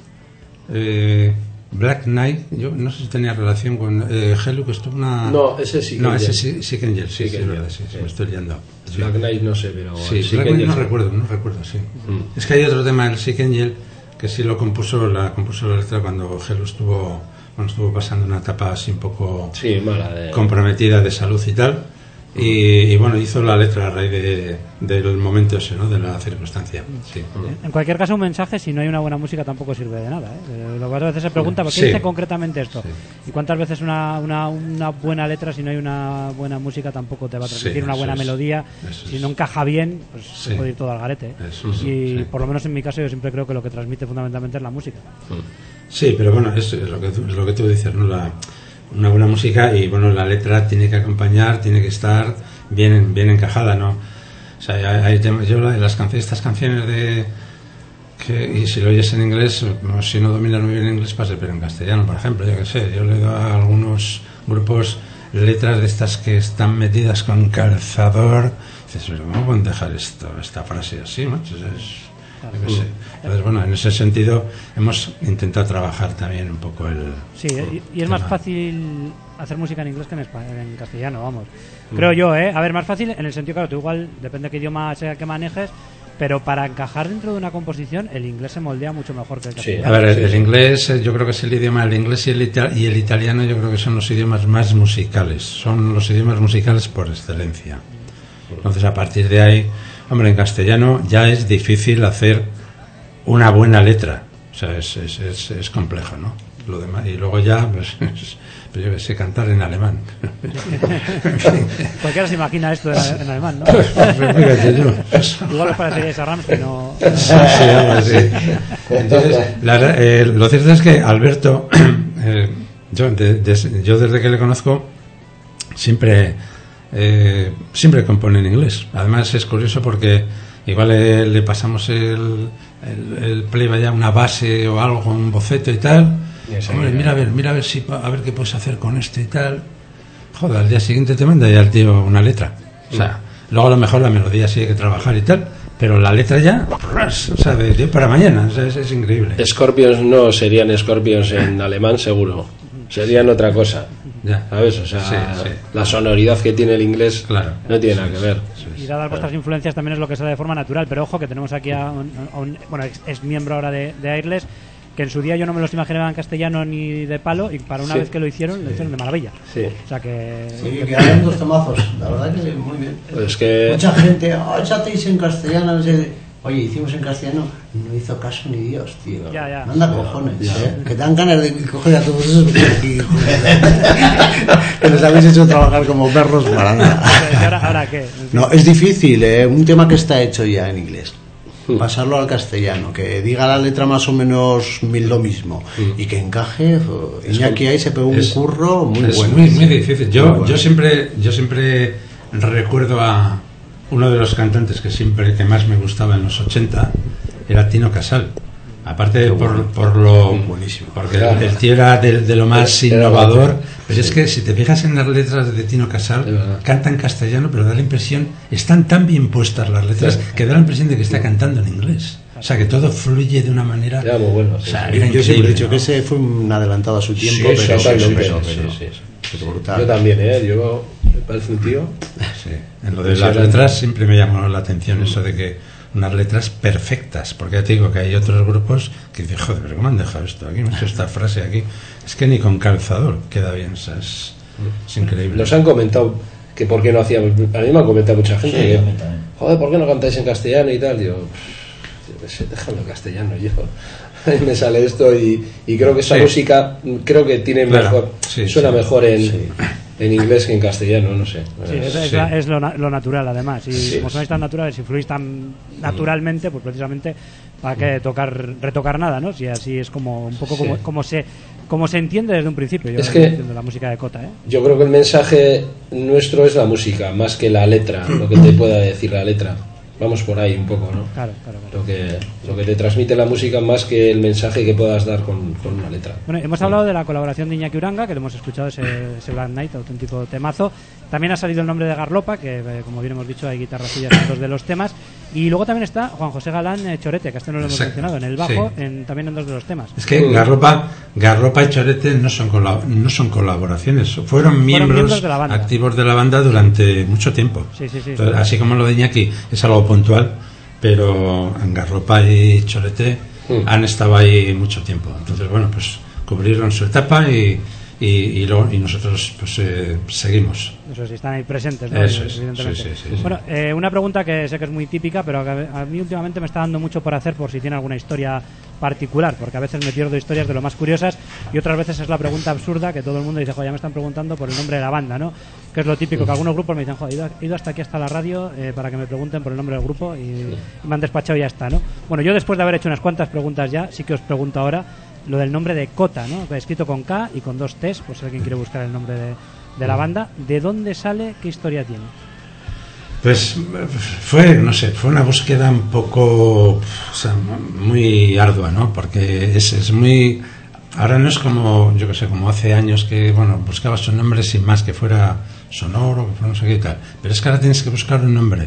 eh, Black Knight, yo no sé si tenía relación con eh, Hello, que estuvo una... No, ese sí. No, ese sí, sí que Angel, sí, Sick sí, es Angel, verdad, sí, sí. me estoy liando. Sí. Black Knight no sé, pero... Sí, Sick Black Knight Angel no sí. recuerdo, no recuerdo, sí. Mm. Es que hay otro tema, el Sick Angel, que sí lo compuso, la compuso la letra cuando Hello estuvo, cuando estuvo pasando una etapa así un poco Sí, mala de... comprometida de salud y tal. Y, y bueno, hizo la letra a raíz de, del momento ese, ¿no? De la circunstancia. Sí. En cualquier caso, un mensaje, si no hay una buena música, tampoco sirve de nada, ¿eh? Lo que a veces se pregunta, ¿por qué Sí. dice concretamente esto? Sí. ¿Y cuántas veces una, una, una buena letra, si no hay una buena música, tampoco te va a transmitir Sí, una eso buena es. melodía? Eso Si es. no encaja bien, pues Sí. se puede ir todo al garete, ¿eh? Eso es, Y sí. por lo menos en mi caso, yo siempre creo que lo que transmite fundamentalmente es la música. Sí, pero bueno, es, es lo que tú, es lo que tú dices, ¿no? La, una buena música y bueno, la letra tiene que acompañar, tiene que estar bien, bien encajada, ¿no? O sea, hay, hay temas- yo la- las canciones, estas canciones de que, y si lo oyes en inglés, no, si no dominas muy bien inglés, pase, pero en castellano, por ejemplo, yo qué sé, yo le doy a algunos grupos letras de estas que están metidas con calzador, dices, pero ¿cómo pueden dejar esto, esta frase así, macho? Es- yo qué sé. Entonces, bueno, en ese sentido hemos intentado trabajar también un poco el... Sí, ¿eh? y, y es tema. más fácil hacer música en inglés que en, espa- en castellano, vamos. Creo yo, ¿eh? A ver, más fácil en el sentido, claro, tú igual, depende de qué idioma sea que manejes, pero para encajar dentro de una composición, el inglés se moldea mucho mejor que el Sí. castellano. A ver, el, Sí, el sí. inglés eh, yo creo que es el idioma, el inglés y el, ita- y el italiano yo creo que son los idiomas más musicales, son los idiomas musicales por excelencia. Entonces a partir de ahí, hombre, en castellano ya es difícil hacer una buena letra, o sea, es, es, es, es complejo, ¿no? Lo demás, y luego ya, pues, es- pues yo que sé cantar en alemán. Cualquiera se imagina esto en, en alemán, ¿no? Fíjate tú, eso. Igual os parecería esa Rams que no... Sí, sí, algo así. Entonces, la verdad, eh, lo cierto es que Alberto, eh, yo, de- des- yo desde que le conozco, siempre, eh, siempre compone en inglés. Además es curioso porque igual le, le pasamos el, el, el playback ya una base o algo, un boceto y tal. Y esa Hombre, idea. mira a ver, mira a ver si pa- a ver qué puedes hacer con esto y tal. Joder, al día siguiente te manda ya el tío una letra. O sea, luego a lo mejor la melodía sí hay que trabajar y tal, pero la letra ya, ras, o sea, de, de para mañana, o sea, es, es increíble. Scorpions no serían Scorpions en alemán, seguro. Serían otra cosa. Ya. ¿Sabes? O sea, Sí, sí. la sonoridad que tiene el inglés Claro. no tiene Sí, nada que sí, ver. sí, Y sí. dadas vuestras influencias también es lo que sale de forma natural, pero ojo que tenemos aquí a un, a un- bueno, es, es miembro ahora de, de Airless, que en su día yo no me los imaginaba en castellano ni de palo, y para una Sí. vez que lo hicieron, lo hicieron de maravilla. Sí. O sea que... Sí, quedaron dos tomazos, la verdad que muy bien. Pues es que Mucha gente, oh, échateis en castellano, no sé. Oye, hicimos en castellano, no hizo caso ni Dios, tío. Ya, ya. Manda cojones, ¿eh? Que te dan ganas de coger a todos esos que están aquí, joder. Que les habéis hecho trabajar como perros para nada. ¿Y ahora, ahora qué? No, es difícil, ¿eh? Un tema que está hecho ya en inglés. Pasarlo al castellano, que diga la letra más o menos lo mismo y que encaje. oh, Iñaki ahí se pegó un Es- curro muy es bueno. muy, muy difícil. Yo, Muy bueno. yo siempre, yo siempre recuerdo a uno de los cantantes que siempre que más me gustaba en los ochenta era Tino Casal. Aparte por, por lo Buenísimo. porque el, el tío era de, de lo más Era innovador, guapo. pero es que si te fijas en las letras de Tino Es Casal, verdad. canta en castellano, pero da la impresión, están tan bien puestas las letras Sí. que da la impresión de que está cantando en inglés. O sea, que todo fluye de una manera... era muy bueno. O sí, sea, sí. era Yo siempre he increíble, dicho ¿no? que ese fue un adelantado a su tiempo, Sí, pero, totalmente, pero- sí, pero- sí, sí. pero brutal. Yo también, ¿eh? Yo me parece un tío. Sí, en lo de las Impresionante. letras siempre me llamó la atención eso de que unas letras perfectas, porque ya te digo que hay otros grupos que dicen, joder, pero ¿cómo han dejado esto aquí? Me han hecho esta frase aquí. Es que ni con calzador queda bien, o sea, es, es increíble. Nos han comentado que por qué no hacíamos, a mí me ha comentado mucha gente Sí, que, a mí también. joder, ¿por qué no cantáis en castellano y tal? Yo, yo qué sé, déjalo en castellano, yo me sale esto y, y creo que esa Sí. música creo que tiene Claro, mejor, sí, suena sí. mejor en, Sí. en inglés que en castellano, no sé. Sí, es, es Sí. la- es lo, na- lo natural además. Y Sí. como sois tan naturales y fluís tan naturalmente, pues precisamente para qué tocar, retocar nada, ¿no? Si así es como un poco como, Sí. como se como se entiende desde un principio. Yo Es que- entiendo la música de Cota, ¿eh? Yo creo que el mensaje nuestro es la música, más que la letra, lo que te pueda decir la letra. Vamos por ahí un poco, ¿no? Claro, claro, claro. Lo que, lo que te transmite la música más que el mensaje que puedas dar con, con una letra. Bueno, hemos hablado de la colaboración de Iñaki Uranga, que lo hemos escuchado, ese, ese Black Knight, auténtico temazo. También ha salido el nombre de Garlopa, que eh, como bien hemos dicho hay guitarracillas en dos de los temas. Y luego también está Juan José Galán eh, Chorete, que este no lo hemos Exacto. mencionado, en el bajo, Sí. en, también en dos de los temas. Es que Garropa, Garropa y Chorete no son, colab- no son colaboraciones, fueron miembros, miembros de la banda. activos de la banda durante mucho tiempo. Sí, sí, sí. Entonces, así como lo de Iñaki es algo puntual, pero en Garropa y Chorete Mm. han estado ahí mucho tiempo. Entonces, bueno, pues cubrieron su etapa y, y, y, luego- y nosotros pues eh, seguimos. Eso sí, están ahí presentes, ¿no? Eso es, Evidentemente. sí, sí, sí, sí. Bueno, eh, una pregunta que sé que es muy típica, pero que a mí últimamente me está dando mucho por hacer por si tiene alguna historia particular, porque a veces me pierdo historias de lo más curiosas y otras veces es la pregunta absurda que todo el mundo dice, joder, ya me están preguntando por el nombre de la banda, ¿no? Que es lo típico, que algunos grupos me dicen, joder, he ido, he ido hasta aquí, hasta la radio, eh, para que me pregunten por el nombre del grupo y, y me han despachado y ya está, ¿no? Bueno, yo después de haber hecho unas cuantas preguntas ya, sí que os pregunto ahora lo del nombre de Cota, ¿no? Escrito con K y con dos T's, pues si alguien quiere buscar el nombre de, de la banda. ¿De dónde sale? ¿Qué historia tiene? Pues fue, no sé, fue una búsqueda un poco, o sea, muy ardua, ¿no? Porque es, es muy... Ahora no es como, yo que sé, como hace años que, bueno, buscabas un nombre sin más que fuera sonoro, que fuera no sé qué y tal. Pero es que ahora tienes que buscar un nombre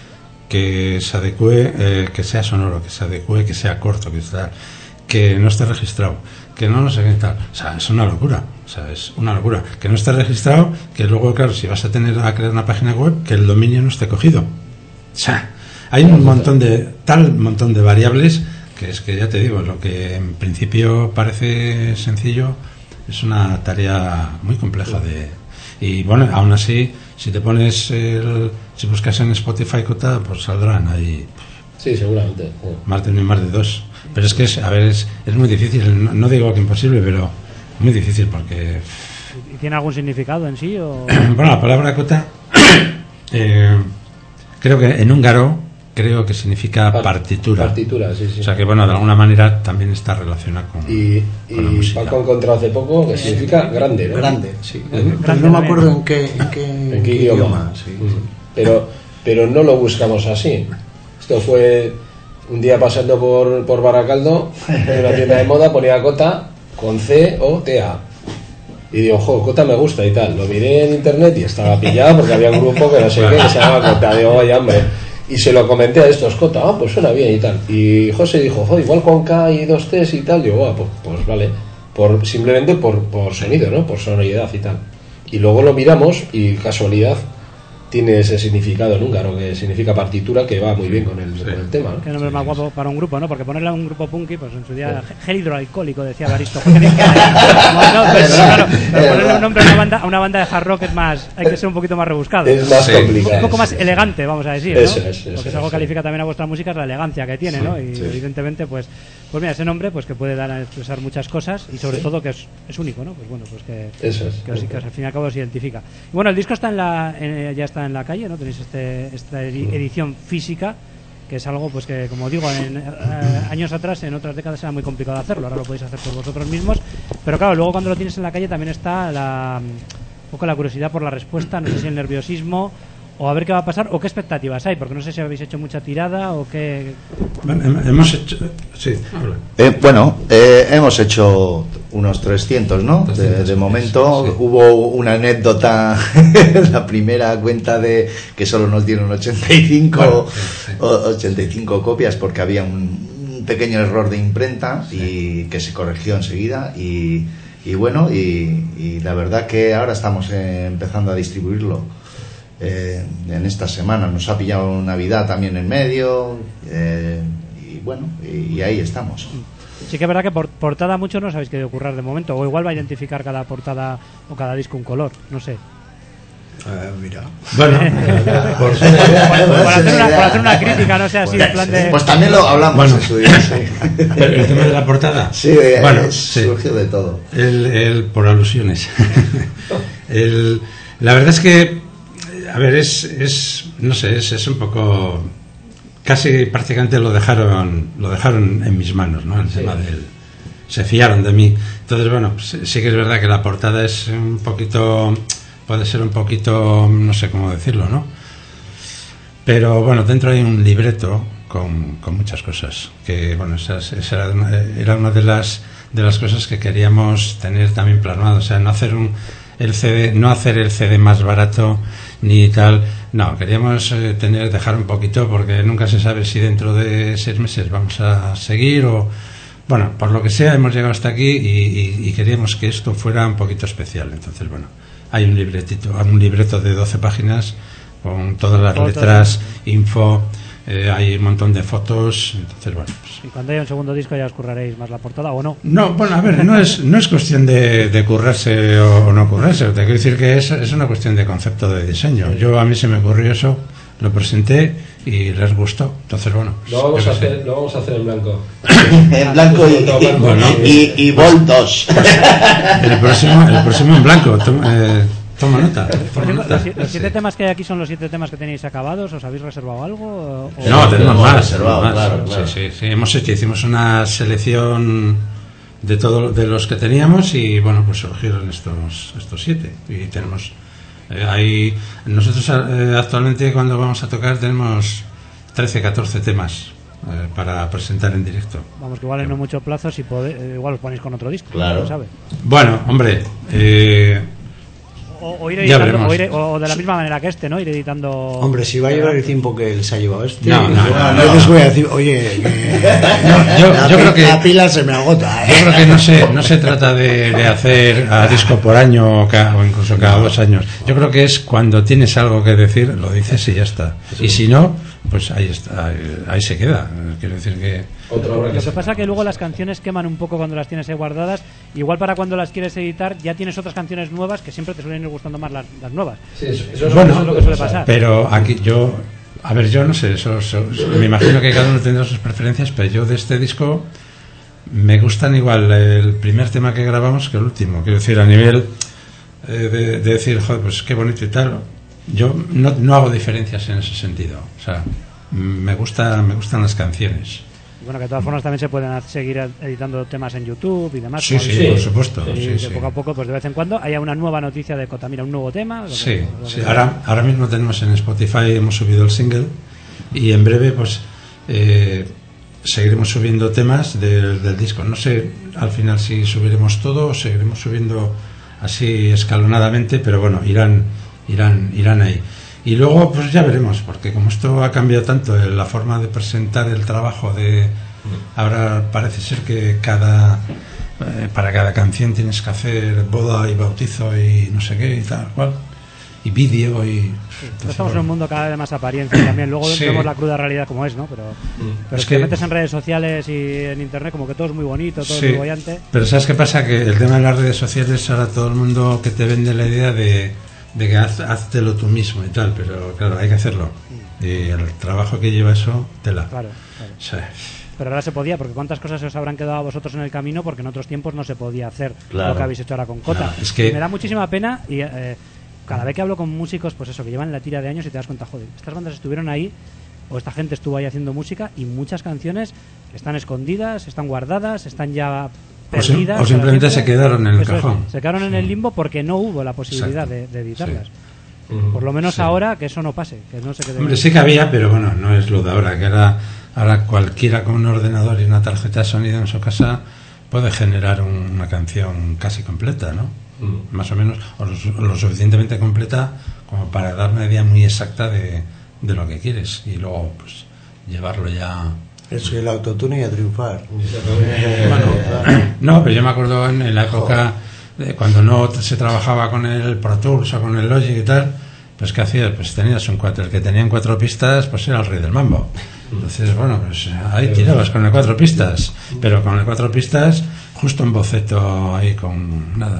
que se adecue, eh, que sea sonoro, que se adecue, que sea corto, que sea, que no esté registrado, que no no sé qué tal. O sea, es una locura. O sea, es una locura. Que no esté registrado, que luego, claro, si vas a tener a crear una página web, que el dominio no esté cogido. O sea, hay un montón de, tal montón de variables que es que ya te digo, lo que en principio parece sencillo es una tarea muy compleja de... Y bueno, aún así, si te pones, el, si buscas en Spotify Cota, pues saldrán ahí Sí, seguramente. más de uno y más de dos. Pero es que, es, a ver, es, es muy difícil, no, no digo que imposible, pero muy difícil porque... ¿Y tiene algún significado en sí? O... Bueno, la palabra Cota, eh, creo que en húngaro, creo que significa Par- partitura. Partitura, sí, sí. O sea que, bueno, de alguna manera también está relacionada con, Y, con la y música. Paco ha encontrado hace poco que significa grande, ¿no? Grande, sí. Ujú. Pero Grande no me también. acuerdo en qué, en qué, ¿En qué idioma? sí. Mm. Pero, pero no lo buscamos así. Esto fue un día pasando por, por Baracaldo, en una tienda de moda, ponía Cota con C O T A. Y digo, jo, Cota me gusta y tal. Lo miré en internet y estaba pillado porque había un grupo que no sé qué, que se llamaba Cota. Digo, vaya hombre. Y se lo comenté a estos, Cota, ah, pues suena bien y tal. Y José dijo, jo, igual con K y dos T's y tal. Digo, ah, pues, pues vale. Por, simplemente por, por sonido, ¿no? Por sonoridad y tal. Y luego lo miramos y casualidad tiene ese significado en húngaro, que significa partitura, que va muy bien con el, con el tema, ¿no? Qué nombre más guapo para un grupo, ¿no? Porque ponerle a un grupo punky, pues en su día gel hidroalcohólico, decía Baristo. No, no, pero, claro, pero ponerle un nombre a una banda, a una banda de hard rock es más, hay que ser un poquito más rebuscado. Es más Sí. complicado. Un poco más sí, elegante, vamos a decir, ¿no? Eso es, eso Porque es, es algo que sí. califica también a vuestra música, es la elegancia que tiene, ¿no? Y sí. evidentemente, pues, pues mira, ese nombre, pues que puede dar a expresar muchas cosas y sobre Sí. todo que es, es único, ¿no? Pues bueno, pues que, Eso es. que, os- que os- al fin y al cabo os identifica. Y bueno, el disco está en la, en- ya está en la calle, ¿no? Tenéis este, esta edi- edición física, que es algo, pues que como digo, en, eh, años atrás, en otras décadas era muy complicado hacerlo, ahora lo podéis hacer por vosotros mismos, pero claro, luego cuando lo tienes en la calle también está la, un poco la curiosidad por la respuesta, no sé si el nerviosismo, o a ver qué va a pasar, o qué expectativas hay, porque no sé si habéis hecho mucha tirada, o qué... Bueno, hem- hemos hecho... Sí, habla. Eh, bueno, eh, hemos hecho unos trescientos, ¿no? De, trescientos, de momento sí, sí. hubo una anécdota, la primera cuenta de que solo nos dieron ochenta y cinco, Bueno, sí, sí. o- ochenta y cinco copias porque había un, un pequeño error de imprenta y que se corrigió enseguida y, y bueno, y, y la verdad que ahora estamos eh, empezando a distribuirlo. Eh, en esta semana nos ha pillado Navidad también en medio eh, y bueno, y, y ahí estamos. Sí que es verdad que por portada mucho no sabéis qué ocurrir de momento, o igual va a identificar cada portada o cada disco un color, no sé. Eh, mira. Bueno, Por por, por hacer una, por hacer una crítica, no sea así en plan de... Pues también lo hablamos Bueno. en su día, sí. el, el tema de la portada. Sí, eh, bueno, eh, sí. surgió de todo. El, el- por alusiones. El- la verdad es que, a ver, es, es no sé, es, es un poco, casi prácticamente lo dejaron, lo dejaron en mis manos, ¿no? El tema del, se fiaron de mí. Entonces, bueno, pues, sí que es verdad que la portada es un poquito, puede ser un poquito, no sé cómo decirlo, ¿no? Pero bueno, dentro hay un libreto con, con muchas cosas. Que bueno, esa, esa era, una, era una de las de las cosas que queríamos tener también plasmado. O sea, no hacer un el C D, no hacer el C D más barato ni tal. No, queríamos eh, tener, dejar un poquito, porque nunca se sabe si dentro de seis meses vamos a seguir o bueno, por lo que sea hemos llegado hasta aquí y, y, y queríamos que esto fuera un poquito especial. Entonces, bueno, hay un libretito, un libreto de doce páginas con todas las Fotos. letras, info, eh, hay un montón de fotos. Entonces, bueno, pues, Y cuando haya un segundo disco ya os curraréis más la portada, ¿o no? no, bueno, a ver, no es, no es cuestión de, de currarse o, o no currarse. Te quiero decir que es, es una cuestión de concepto de diseño. Yo, a mí se me ocurrió eso, lo presenté y les gustó. Entonces, bueno, pues, Lo vamos, yo a qué sé. hacer, lo vamos a hacer en blanco. En blanco y, y, Bueno. y, y voltos. El próximo, el próximo en blanco. Toma, eh, toma nota. Por Toma cierto, nota. los, si- los siete Sí. temas que hay aquí son los siete temas que tenéis acabados. ¿Os habéis reservado algo? o- No, tenemos Tenemos más. reservado, tenemos más. claro, claro. Sí, sí, sí. Hemos hecho, hicimos una selección de todos de los que teníamos y bueno, pues surgieron estos estos siete y tenemos eh, ahí nosotros eh, actualmente cuando vamos a tocar tenemos trece, catorce temas eh, para presentar en directo. Vamos, que igual en no mucho plazo, si pode- eh, igual os ponéis con otro disco. Claro. ¿quién sabe? Bueno, hombre, eh, O, o ir Ya editando, veremos. o, ir- o de la misma manera que este, ¿no? Ir editando... Hombre, si va a llevar el tiempo que él se ha llevado este, No, no, yo no, a no. veces voy a decir, oye, que yo- la, yo pi- creo que- la pila se me agota, yo ¿eh? creo que no se, no se trata de, de hacer a disco por año o, ca- o incluso cada dos años. Yo creo que es cuando tienes algo que decir, lo dices y ya está. Y si no, pues ahí está, ahí, ahí se queda. Quiero decir que... Otra obra Lo que que pasa es que luego las canciones queman un poco cuando las tienes ahí guardadas. Igual para cuando las quieres editar ya tienes otras canciones nuevas que siempre te suelen ir gustando más las, las nuevas. Sí, eso, eso es Bueno, eso es lo que suele pasar. Pero aquí yo, a ver, yo no sé, eso, eso- me imagino que cada uno tendrá sus preferencias, pero yo de este disco me gustan igual el primer tema que grabamos que el último. Quiero decir, a nivel eh, de, de decir, joder, pues qué bonito y tal. Yo no, no hago diferencias en ese sentido. O sea, me gusta, me gustan las canciones. Y bueno, que de todas formas también se pueden hacer- seguir editando temas en YouTube y demás. Sí, como sí, habéis sí. por dicho. supuesto. Y Sí, de sí. poco a poco, pues de vez en cuando haya una nueva noticia de Cotamina, un nuevo tema. lo que- Sí, lo que sí. sea. Ahora, ahora mismo tenemos en Spotify, hemos subido el single y en breve pues eh, seguiremos subiendo temas del, del disco. No sé al final si subiremos todo o seguiremos subiendo así escalonadamente, pero bueno, irán, irán, irán ahí. Y luego pues ya veremos, porque como esto ha cambiado tanto eh, la forma de presentar el trabajo de... Ahora parece ser que cada... eh, para cada canción tienes que hacer boda y bautizo y no sé qué y tal cual y vídeo y Entonces, estamos en un mundo cada vez más apariencia también. Luego Sí. vemos la cruda realidad como es, ¿no? Pero, pero Es si te que- metes en redes sociales y en internet como que todo es muy bonito, todo Sí, es muy bollante. pero ¿sabes qué pasa? Que el tema de las redes sociales ahora todo el mundo que te vende la idea de, de que haz, háztelo tú mismo y tal, pero claro, hay que hacerlo y el trabajo que lleva eso, tela. Claro, claro. O sea, Pero ahora se podía, porque cuántas cosas se os habrán quedado a vosotros en el camino, porque en otros tiempos no se podía hacer Claro. lo que habéis hecho ahora con Cota. No, es que- Y me da muchísima pena y eh, cada vez que hablo con músicos, pues eso, que llevan la tira de años y te das cuenta, joder, estas bandas estuvieron ahí, o esta gente estuvo ahí haciendo música y muchas canciones están escondidas, están guardadas, están ya O sim- perdidas. o para simplemente siempre. se quedaron en el Eso es, cajón. se quedaron en el limbo porque no hubo la posibilidad Exacto. de, de editarlas. Sí. Ujú. Por lo menos Sí. ahora que eso no pase, que no se quede. hombre, sí que había, pero bueno, no es lo de ahora, que ahora, ahora cualquiera con un ordenador y una tarjeta de sonido en su casa puede generar un- una canción casi completa, ¿no? Mm. Más o menos, o lo, su- lo suficientemente completa como para dar una idea muy exacta de, de lo que quieres y luego pues llevarlo ya. Eso y el autotune y a triunfar. No, pero yo me acuerdo en, en la época de cuando no se trabajaba con el Pro Tools o con el Logic y tal, pues ¿qué hacías? Pues tenías un cuatro, el que tenían cuatro pistas pues era el rey del mambo. Entonces, bueno, pues ahí tirabas con el cuatro pistas, pero con el cuatro pistas justo un boceto ahí con nada.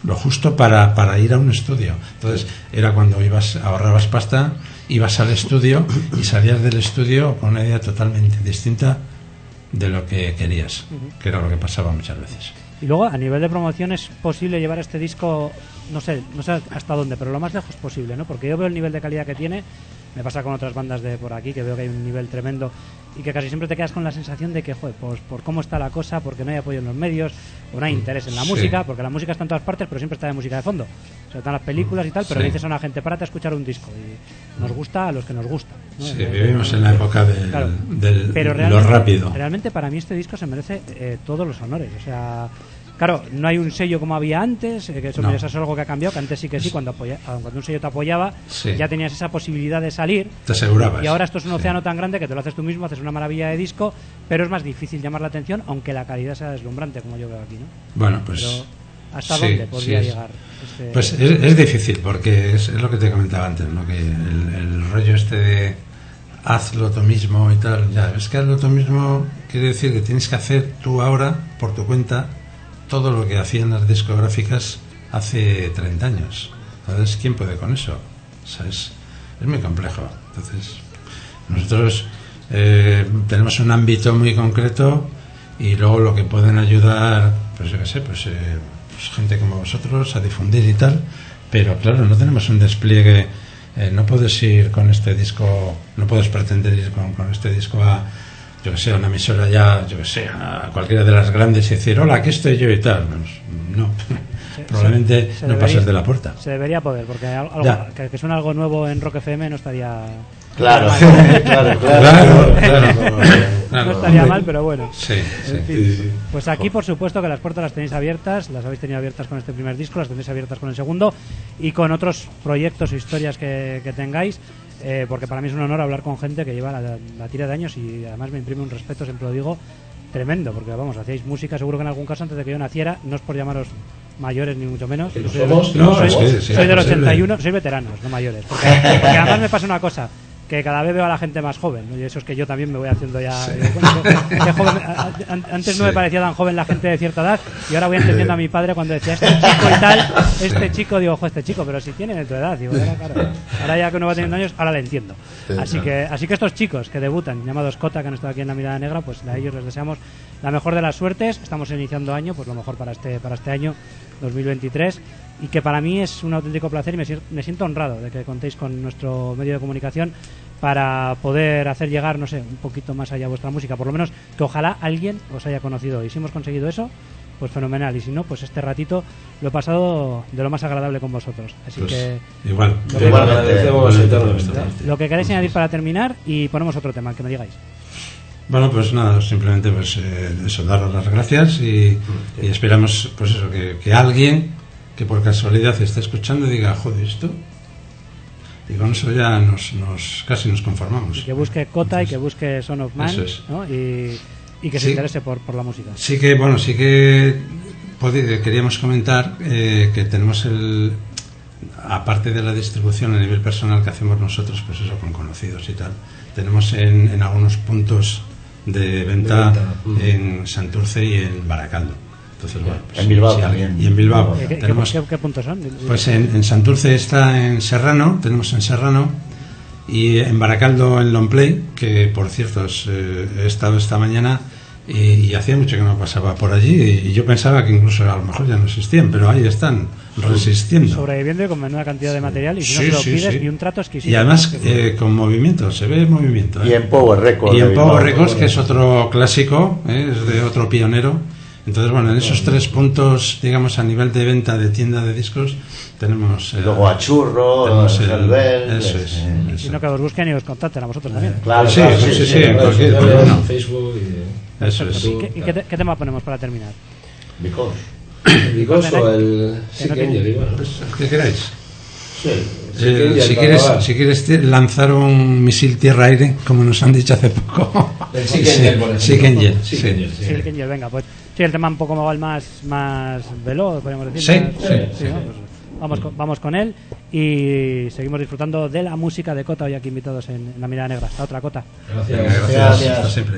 lo justo para, para ir a un estudio. Entonces era cuando ibas, ahorrabas pasta, ibas al estudio y salías del estudio con una idea totalmente distinta de lo que querías, que era lo que pasaba muchas veces. Y luego, a nivel de promoción, es posible llevar este disco, no sé, no sé hasta dónde, pero lo más lejos posible, ¿no? Porque yo veo el nivel de calidad que tiene, me pasa con otras bandas de por aquí, que veo que hay un nivel tremendo y que casi siempre te quedas con la sensación de que, joder, pues por cómo está la cosa, porque no hay apoyo en los medios, o no hay interés en la Sí. música, porque la música está en todas partes, pero siempre está de música de fondo. O sea, están las películas y tal, pero Sí. le dices a una gente, párate a escuchar un disco. Y nos gusta a los que nos gusta, ¿no? Sí, Eh, vivimos en la época del, Claro. del Pero lo realmente, rápido. realmente para mí este disco se merece eh, todos los honores. O sea, claro, no hay un sello como había antes, eh, que eso, No. eso es algo que ha cambiado, que antes sí que sí, cuando, apoya, cuando un sello te apoyaba, Sí. ya tenías esa posibilidad de salir. Te asegurabas. Y ahora esto es un Sí. océano tan grande que te lo haces tú mismo, haces una maravilla de disco, pero es más difícil llamar la atención, aunque la calidad sea deslumbrante, como yo veo aquí, ¿no? Bueno, pues... Pero, ¿hasta sí, dónde podría sí, es- llegar? Este... Pues es, es difícil, porque es, es lo que te comentaba antes, ¿no? Que el, el rollo este de hazlo tú mismo y tal, ya, es que hazlo tú mismo quiere decir que tienes que hacer tú ahora, por tu cuenta, todo lo que hacían las discográficas hace treinta años. Entonces, ¿quién puede con eso? O sea, es, es muy complejo. Entonces, nosotros eh, tenemos un ámbito muy concreto y luego lo que pueden ayudar, pues yo qué sé, pues, eh, pues gente como vosotros a difundir y tal, pero claro, no tenemos un despliegue, eh, no puedes ir con este disco, no puedes pretender ir con, con este disco a, yo que sé, a una emisora ya, yo que sé, a cualquiera de las grandes y decir, hola, aquí estoy yo y tal. Pues, no, Se- probablemente se- se no debería- pases de la puerta. Se debería poder, porque al- algo, Ya. que, que suena algo nuevo en Rock F M no estaría... Claro, mal. claro, claro. Claro, claro. No Claro, estaría hombre. mal, pero bueno. Sí, sí. En fin. Pues aquí, por supuesto, que las puertas las tenéis abiertas, las habéis tenido abiertas con este primer disco, las tenéis abiertas con el segundo y con otros proyectos o historias que, que tengáis, eh, porque para mí es un honor hablar con gente que lleva la, la tira de años y además me imprime un respeto, siempre lo digo, tremendo, porque vamos, hacíais música, seguro que en algún caso antes de que yo naciera, no es por llamaros mayores ni mucho menos. Que no Soy de- somos, No, soy, es que sí, soy del es posible. ochenta y uno, soy veteranos, no mayores. Porque, porque además me pasa una cosa, que cada vez veo a la gente más joven, ¿no? Y eso es que yo también me voy haciendo ya... Sí. eh, bueno, de- de joven, a- a- antes no Sí. me parecía tan joven la gente de cierta edad y ahora voy entendiendo a mi padre cuando decía este chico y tal, este chico, digo, ojo, este chico, pero si tiene de tu edad, digo, ahora, claro, ahora ya que uno va teniendo años, ahora le entiendo. Así que, así que estos chicos que debutan, llamados Cota, que han estado aquí en La Mirada Negra, pues a ellos les deseamos la mejor de las suertes. Estamos iniciando año, pues lo mejor para este, para este año dos mil veintitrés, y que para mí es un auténtico placer y me, sier- me siento honrado de que contéis con nuestro medio de comunicación para poder hacer llegar, no sé, un poquito más allá vuestra música, por lo menos que ojalá alguien os haya conocido hoy. Si hemos conseguido eso, pues fenomenal, y si no, pues este ratito lo he pasado de lo más agradable con vosotros. Así Pues, que igual. Lo Te que- lo agradecemos eternamente. lo que queráis añadir para terminar y ponemos otro tema, que me digáis. Bueno, pues nada, simplemente pues eh, eso, daros las gracias y, y esperamos pues eso, que, que alguien que por casualidad esté escuchando diga, joder, esto, y con eso ya nos, nos casi nos conformamos. Y que busque Cota y que busque Son of Man, Eso es. ¿no? y, y que se Sí. interese por, por la música. Sí que, bueno, sí que podi- queríamos comentar eh, que tenemos el, aparte de la distribución a nivel personal que hacemos nosotros, pues eso con conocidos y tal, tenemos en, en algunos puntos de venta, De venta, mm. en Santurce y en Baracaldo. Entonces, bueno, pues, En Bilbao sí, también. y en Bilbao. ¿Qué, qué- tenemos, qué- qué puntos son? pues en, en Santurce está en Serrano, tenemos en Serrano, y en Baracaldo en Longplay, que por cierto es, eh, he estado esta mañana y, y hacía mucho que no pasaba por allí y, y yo pensaba que incluso a lo mejor ya no existían, pero ahí están resistiendo. Sobreviviendo y con menuda cantidad de material, y si no Sí, se lo sí, pides, sí. y un trato exquisito. Y además ¿no? Que- eh, con movimiento, se ve movimiento. ¿eh? Y en Power Records. Y en de Power Bilbao. Records, que es otro clásico, ¿eh? Es de otro pionero. Entonces, bueno, en esos tres puntos, digamos, a nivel de venta de tienda de discos, tenemos... Y eh, luego a Churro, tenemos el- Hellbell, eso es, eh, Y eso. no que os busquen y os contacten a vosotros también. Claro, Sí, claro, sí, sí, sí, en redes cualquier- sociales, bueno. Facebook y... Eso es. ¿Y, qué, y qué te- qué tema ponemos para terminar? Because. Because o el Que Sick no tiene- Angel, igual. Pues, ¿qué queráis? Sí, Sick Eh, Angel si, para quieres, acabar. si quieres ti- lanzar un misil tierra-aire, como nos han dicho hace poco. El Sick Angel, por ejemplo. Sick Angel, Sick sí. Angel, Sí, el Angel, venga, pues sí, el tema un poco igual más, más veloz, podríamos decir. Sí, más- sí, sí, ¿no? sí. Pues vamos, con, vamos con él y seguimos disfrutando de la música de Cota hoy aquí invitados en, en La Mirada Negra. Hasta otra Cota. Gracias. Venga, gracias. Gracias. Hasta siempre.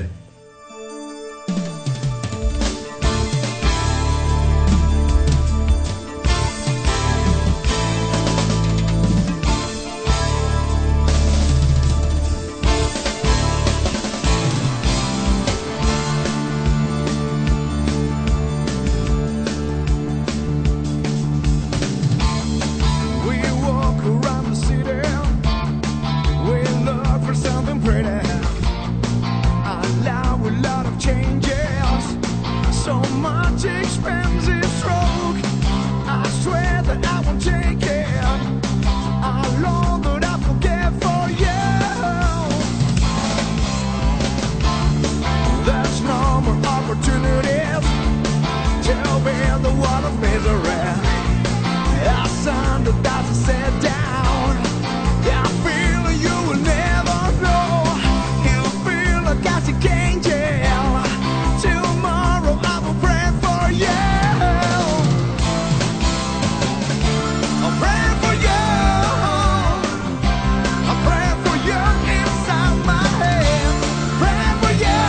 much expensive stroke. I swear that I won't take it. I know that I forget for you. There's no more opportunities to bear the wall of misery. I signed a thousand set down. I feel you will never know. You feel like I see angel. Tomorrow I will pray for you. I'll pray for you. I'll pray for you inside my head. Pray for you.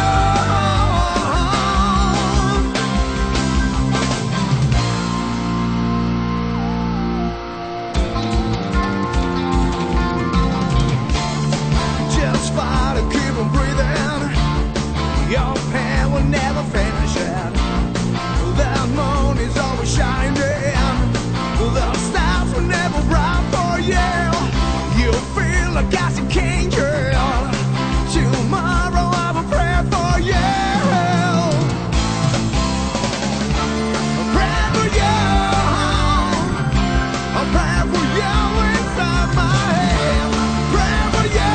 Just fight to keep on breathing. Your pain will never finish it. The moon is always shining. The stars will never bright for you. You feel like I see king girl. Tomorrow I will pray for you. I'll pray for you. I'll pray for you inside my head. Pray for you.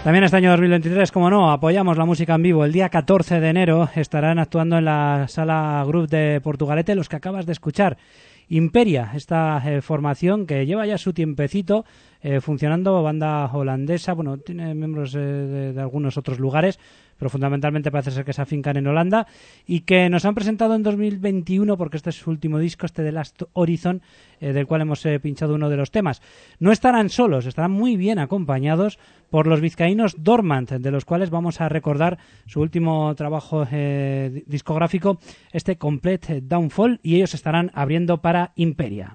También este año dos mil veintitrés, como no, apoyamos la música en vivo. El día catorce de enero estarán actuando en la Sala Group de Portugalete los que acabas de escuchar. Imperia, esta eh, formación que lleva ya su tiempecito eh, funcionando, banda holandesa, bueno, tiene miembros eh, de, de algunos otros lugares, pero fundamentalmente parece ser que se afincan en Holanda, y que nos han presentado en dos mil veintiuno, porque este es su último disco, este de Last Horizon, eh, del cual hemos eh, pinchado uno de los temas. No estarán solos, estarán muy bien acompañados por los vizcaínos Dormant, de los cuales vamos a recordar su último trabajo eh, discográfico, este Complete Downfall, y ellos estarán abriendo para Imperia.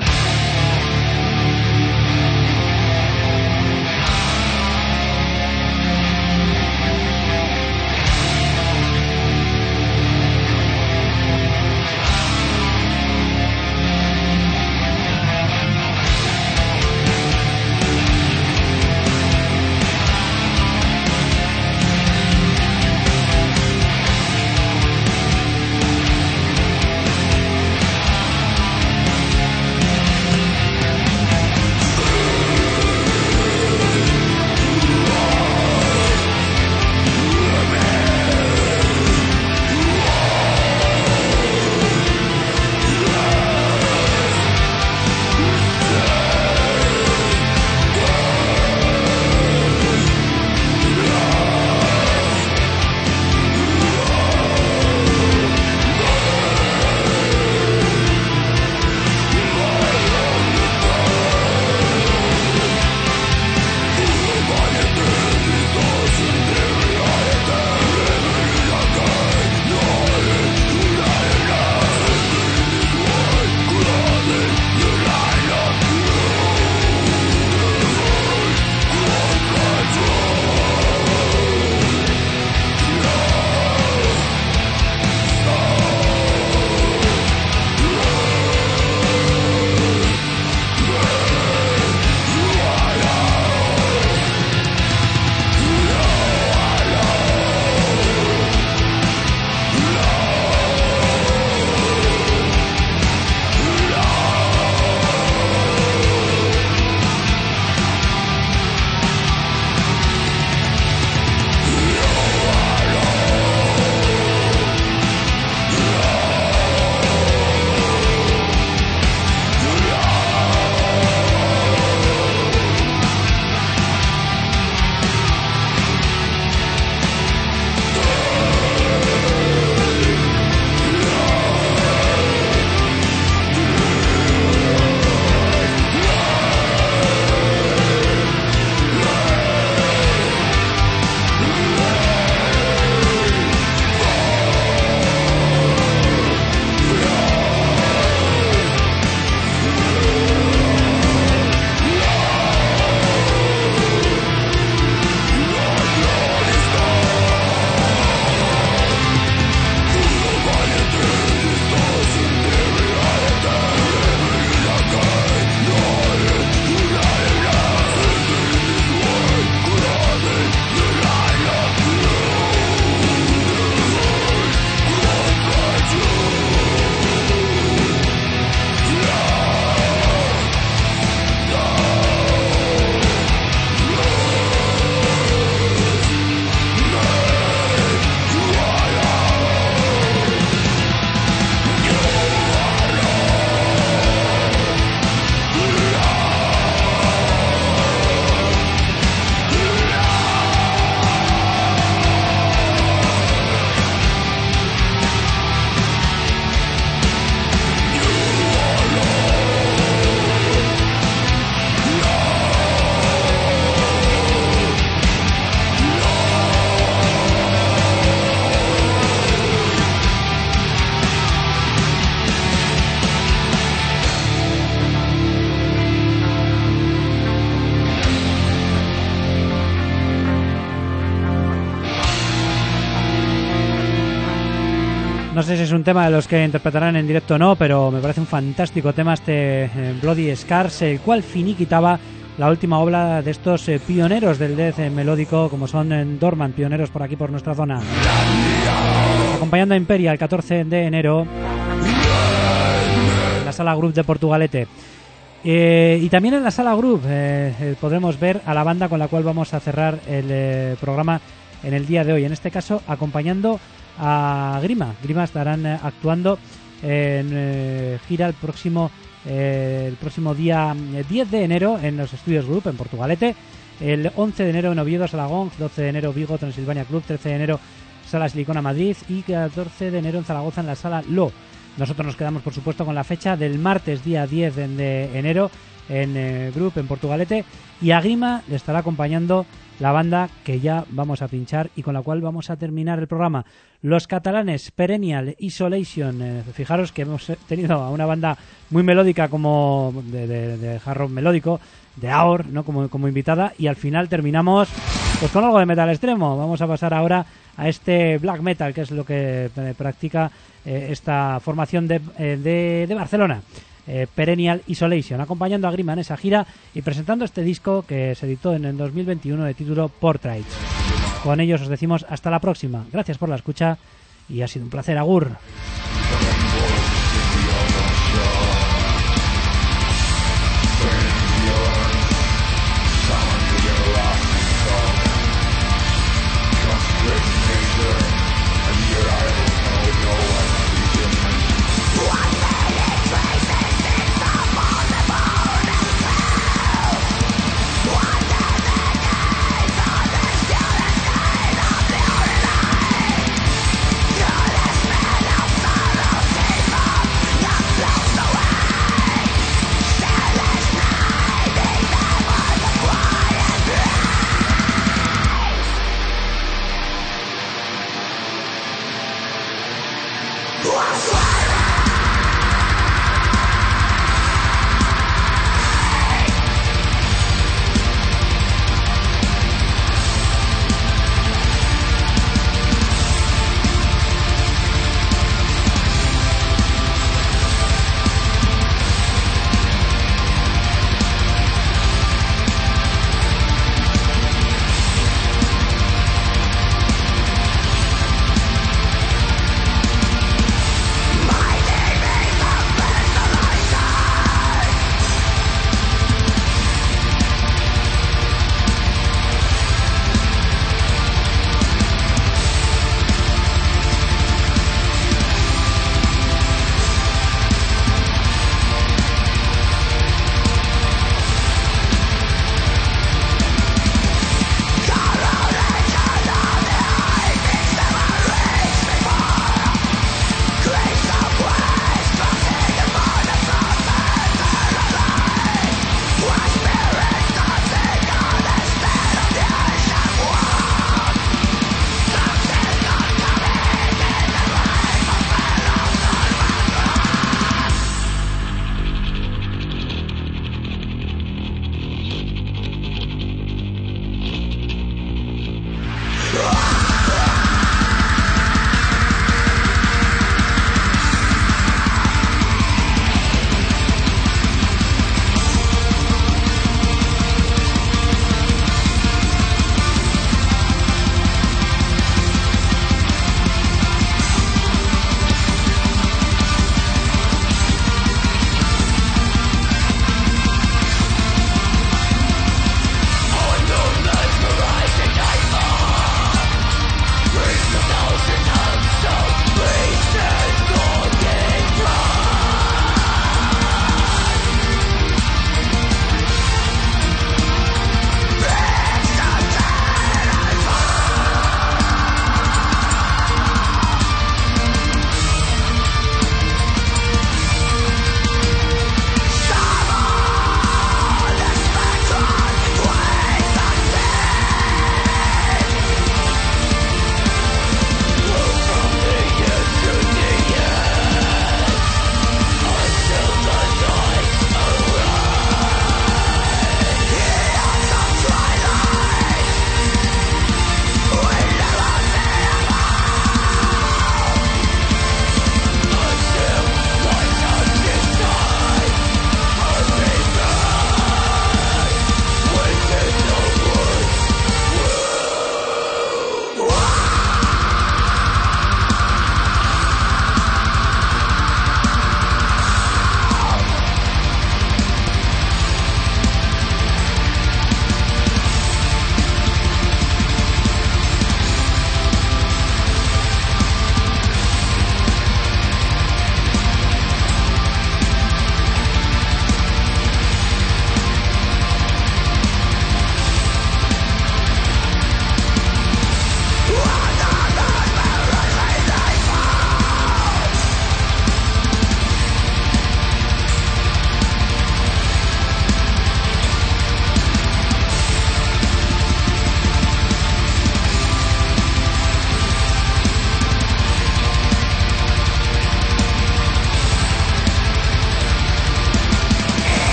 No sé si es un tema de los que interpretarán en directo o no, pero me parece un fantástico tema este eh, Bloody Scars, el cual finiquitaba la última obra de estos eh, pioneros del death eh, melódico, como son eh, Dormant, pioneros por aquí por nuestra zona. Acompañando a Imperia el catorce de enero en la Sala Group de Portugalete. Eh, y también en la sala Group eh, eh, podremos ver a la banda con la cual vamos a cerrar el eh, programa en el día de hoy. En este caso, acompañando a Grima. Grima estarán eh, actuando en eh, gira el próximo eh, el próximo día diez de enero en los estudios Group en Portugalete, el once de enero en Oviedo, Sala Gong, doce de enero Vigo, Transilvania Club, trece de enero Sala Silicona Madrid y catorce de enero en Zaragoza en la Sala Lo. Nosotros nos quedamos, por supuesto, con la fecha del martes, día diez de enero, en eh, Group, en Portugalete. Y a Grima le estará acompañando la banda que ya vamos a pinchar y con la cual vamos a terminar el programa. Los catalanes, Perennial Isolation. Eh, fijaros que hemos tenido a una banda muy melódica como de, de, de hard rock melódico, de Aor, ¿no? como, como invitada. Y al final terminamos pues con algo de metal extremo. Vamos a pasar ahora a este black metal, que es lo que eh, practica eh, esta formación de, eh, de, de Barcelona, eh, Perennial Isolation, acompañando a Grima en esa gira y presentando este disco que se editó en el dos mil veintiuno de título Portraits. Con ellos os decimos hasta la próxima. Gracias por la escucha y ha sido un placer. Agur.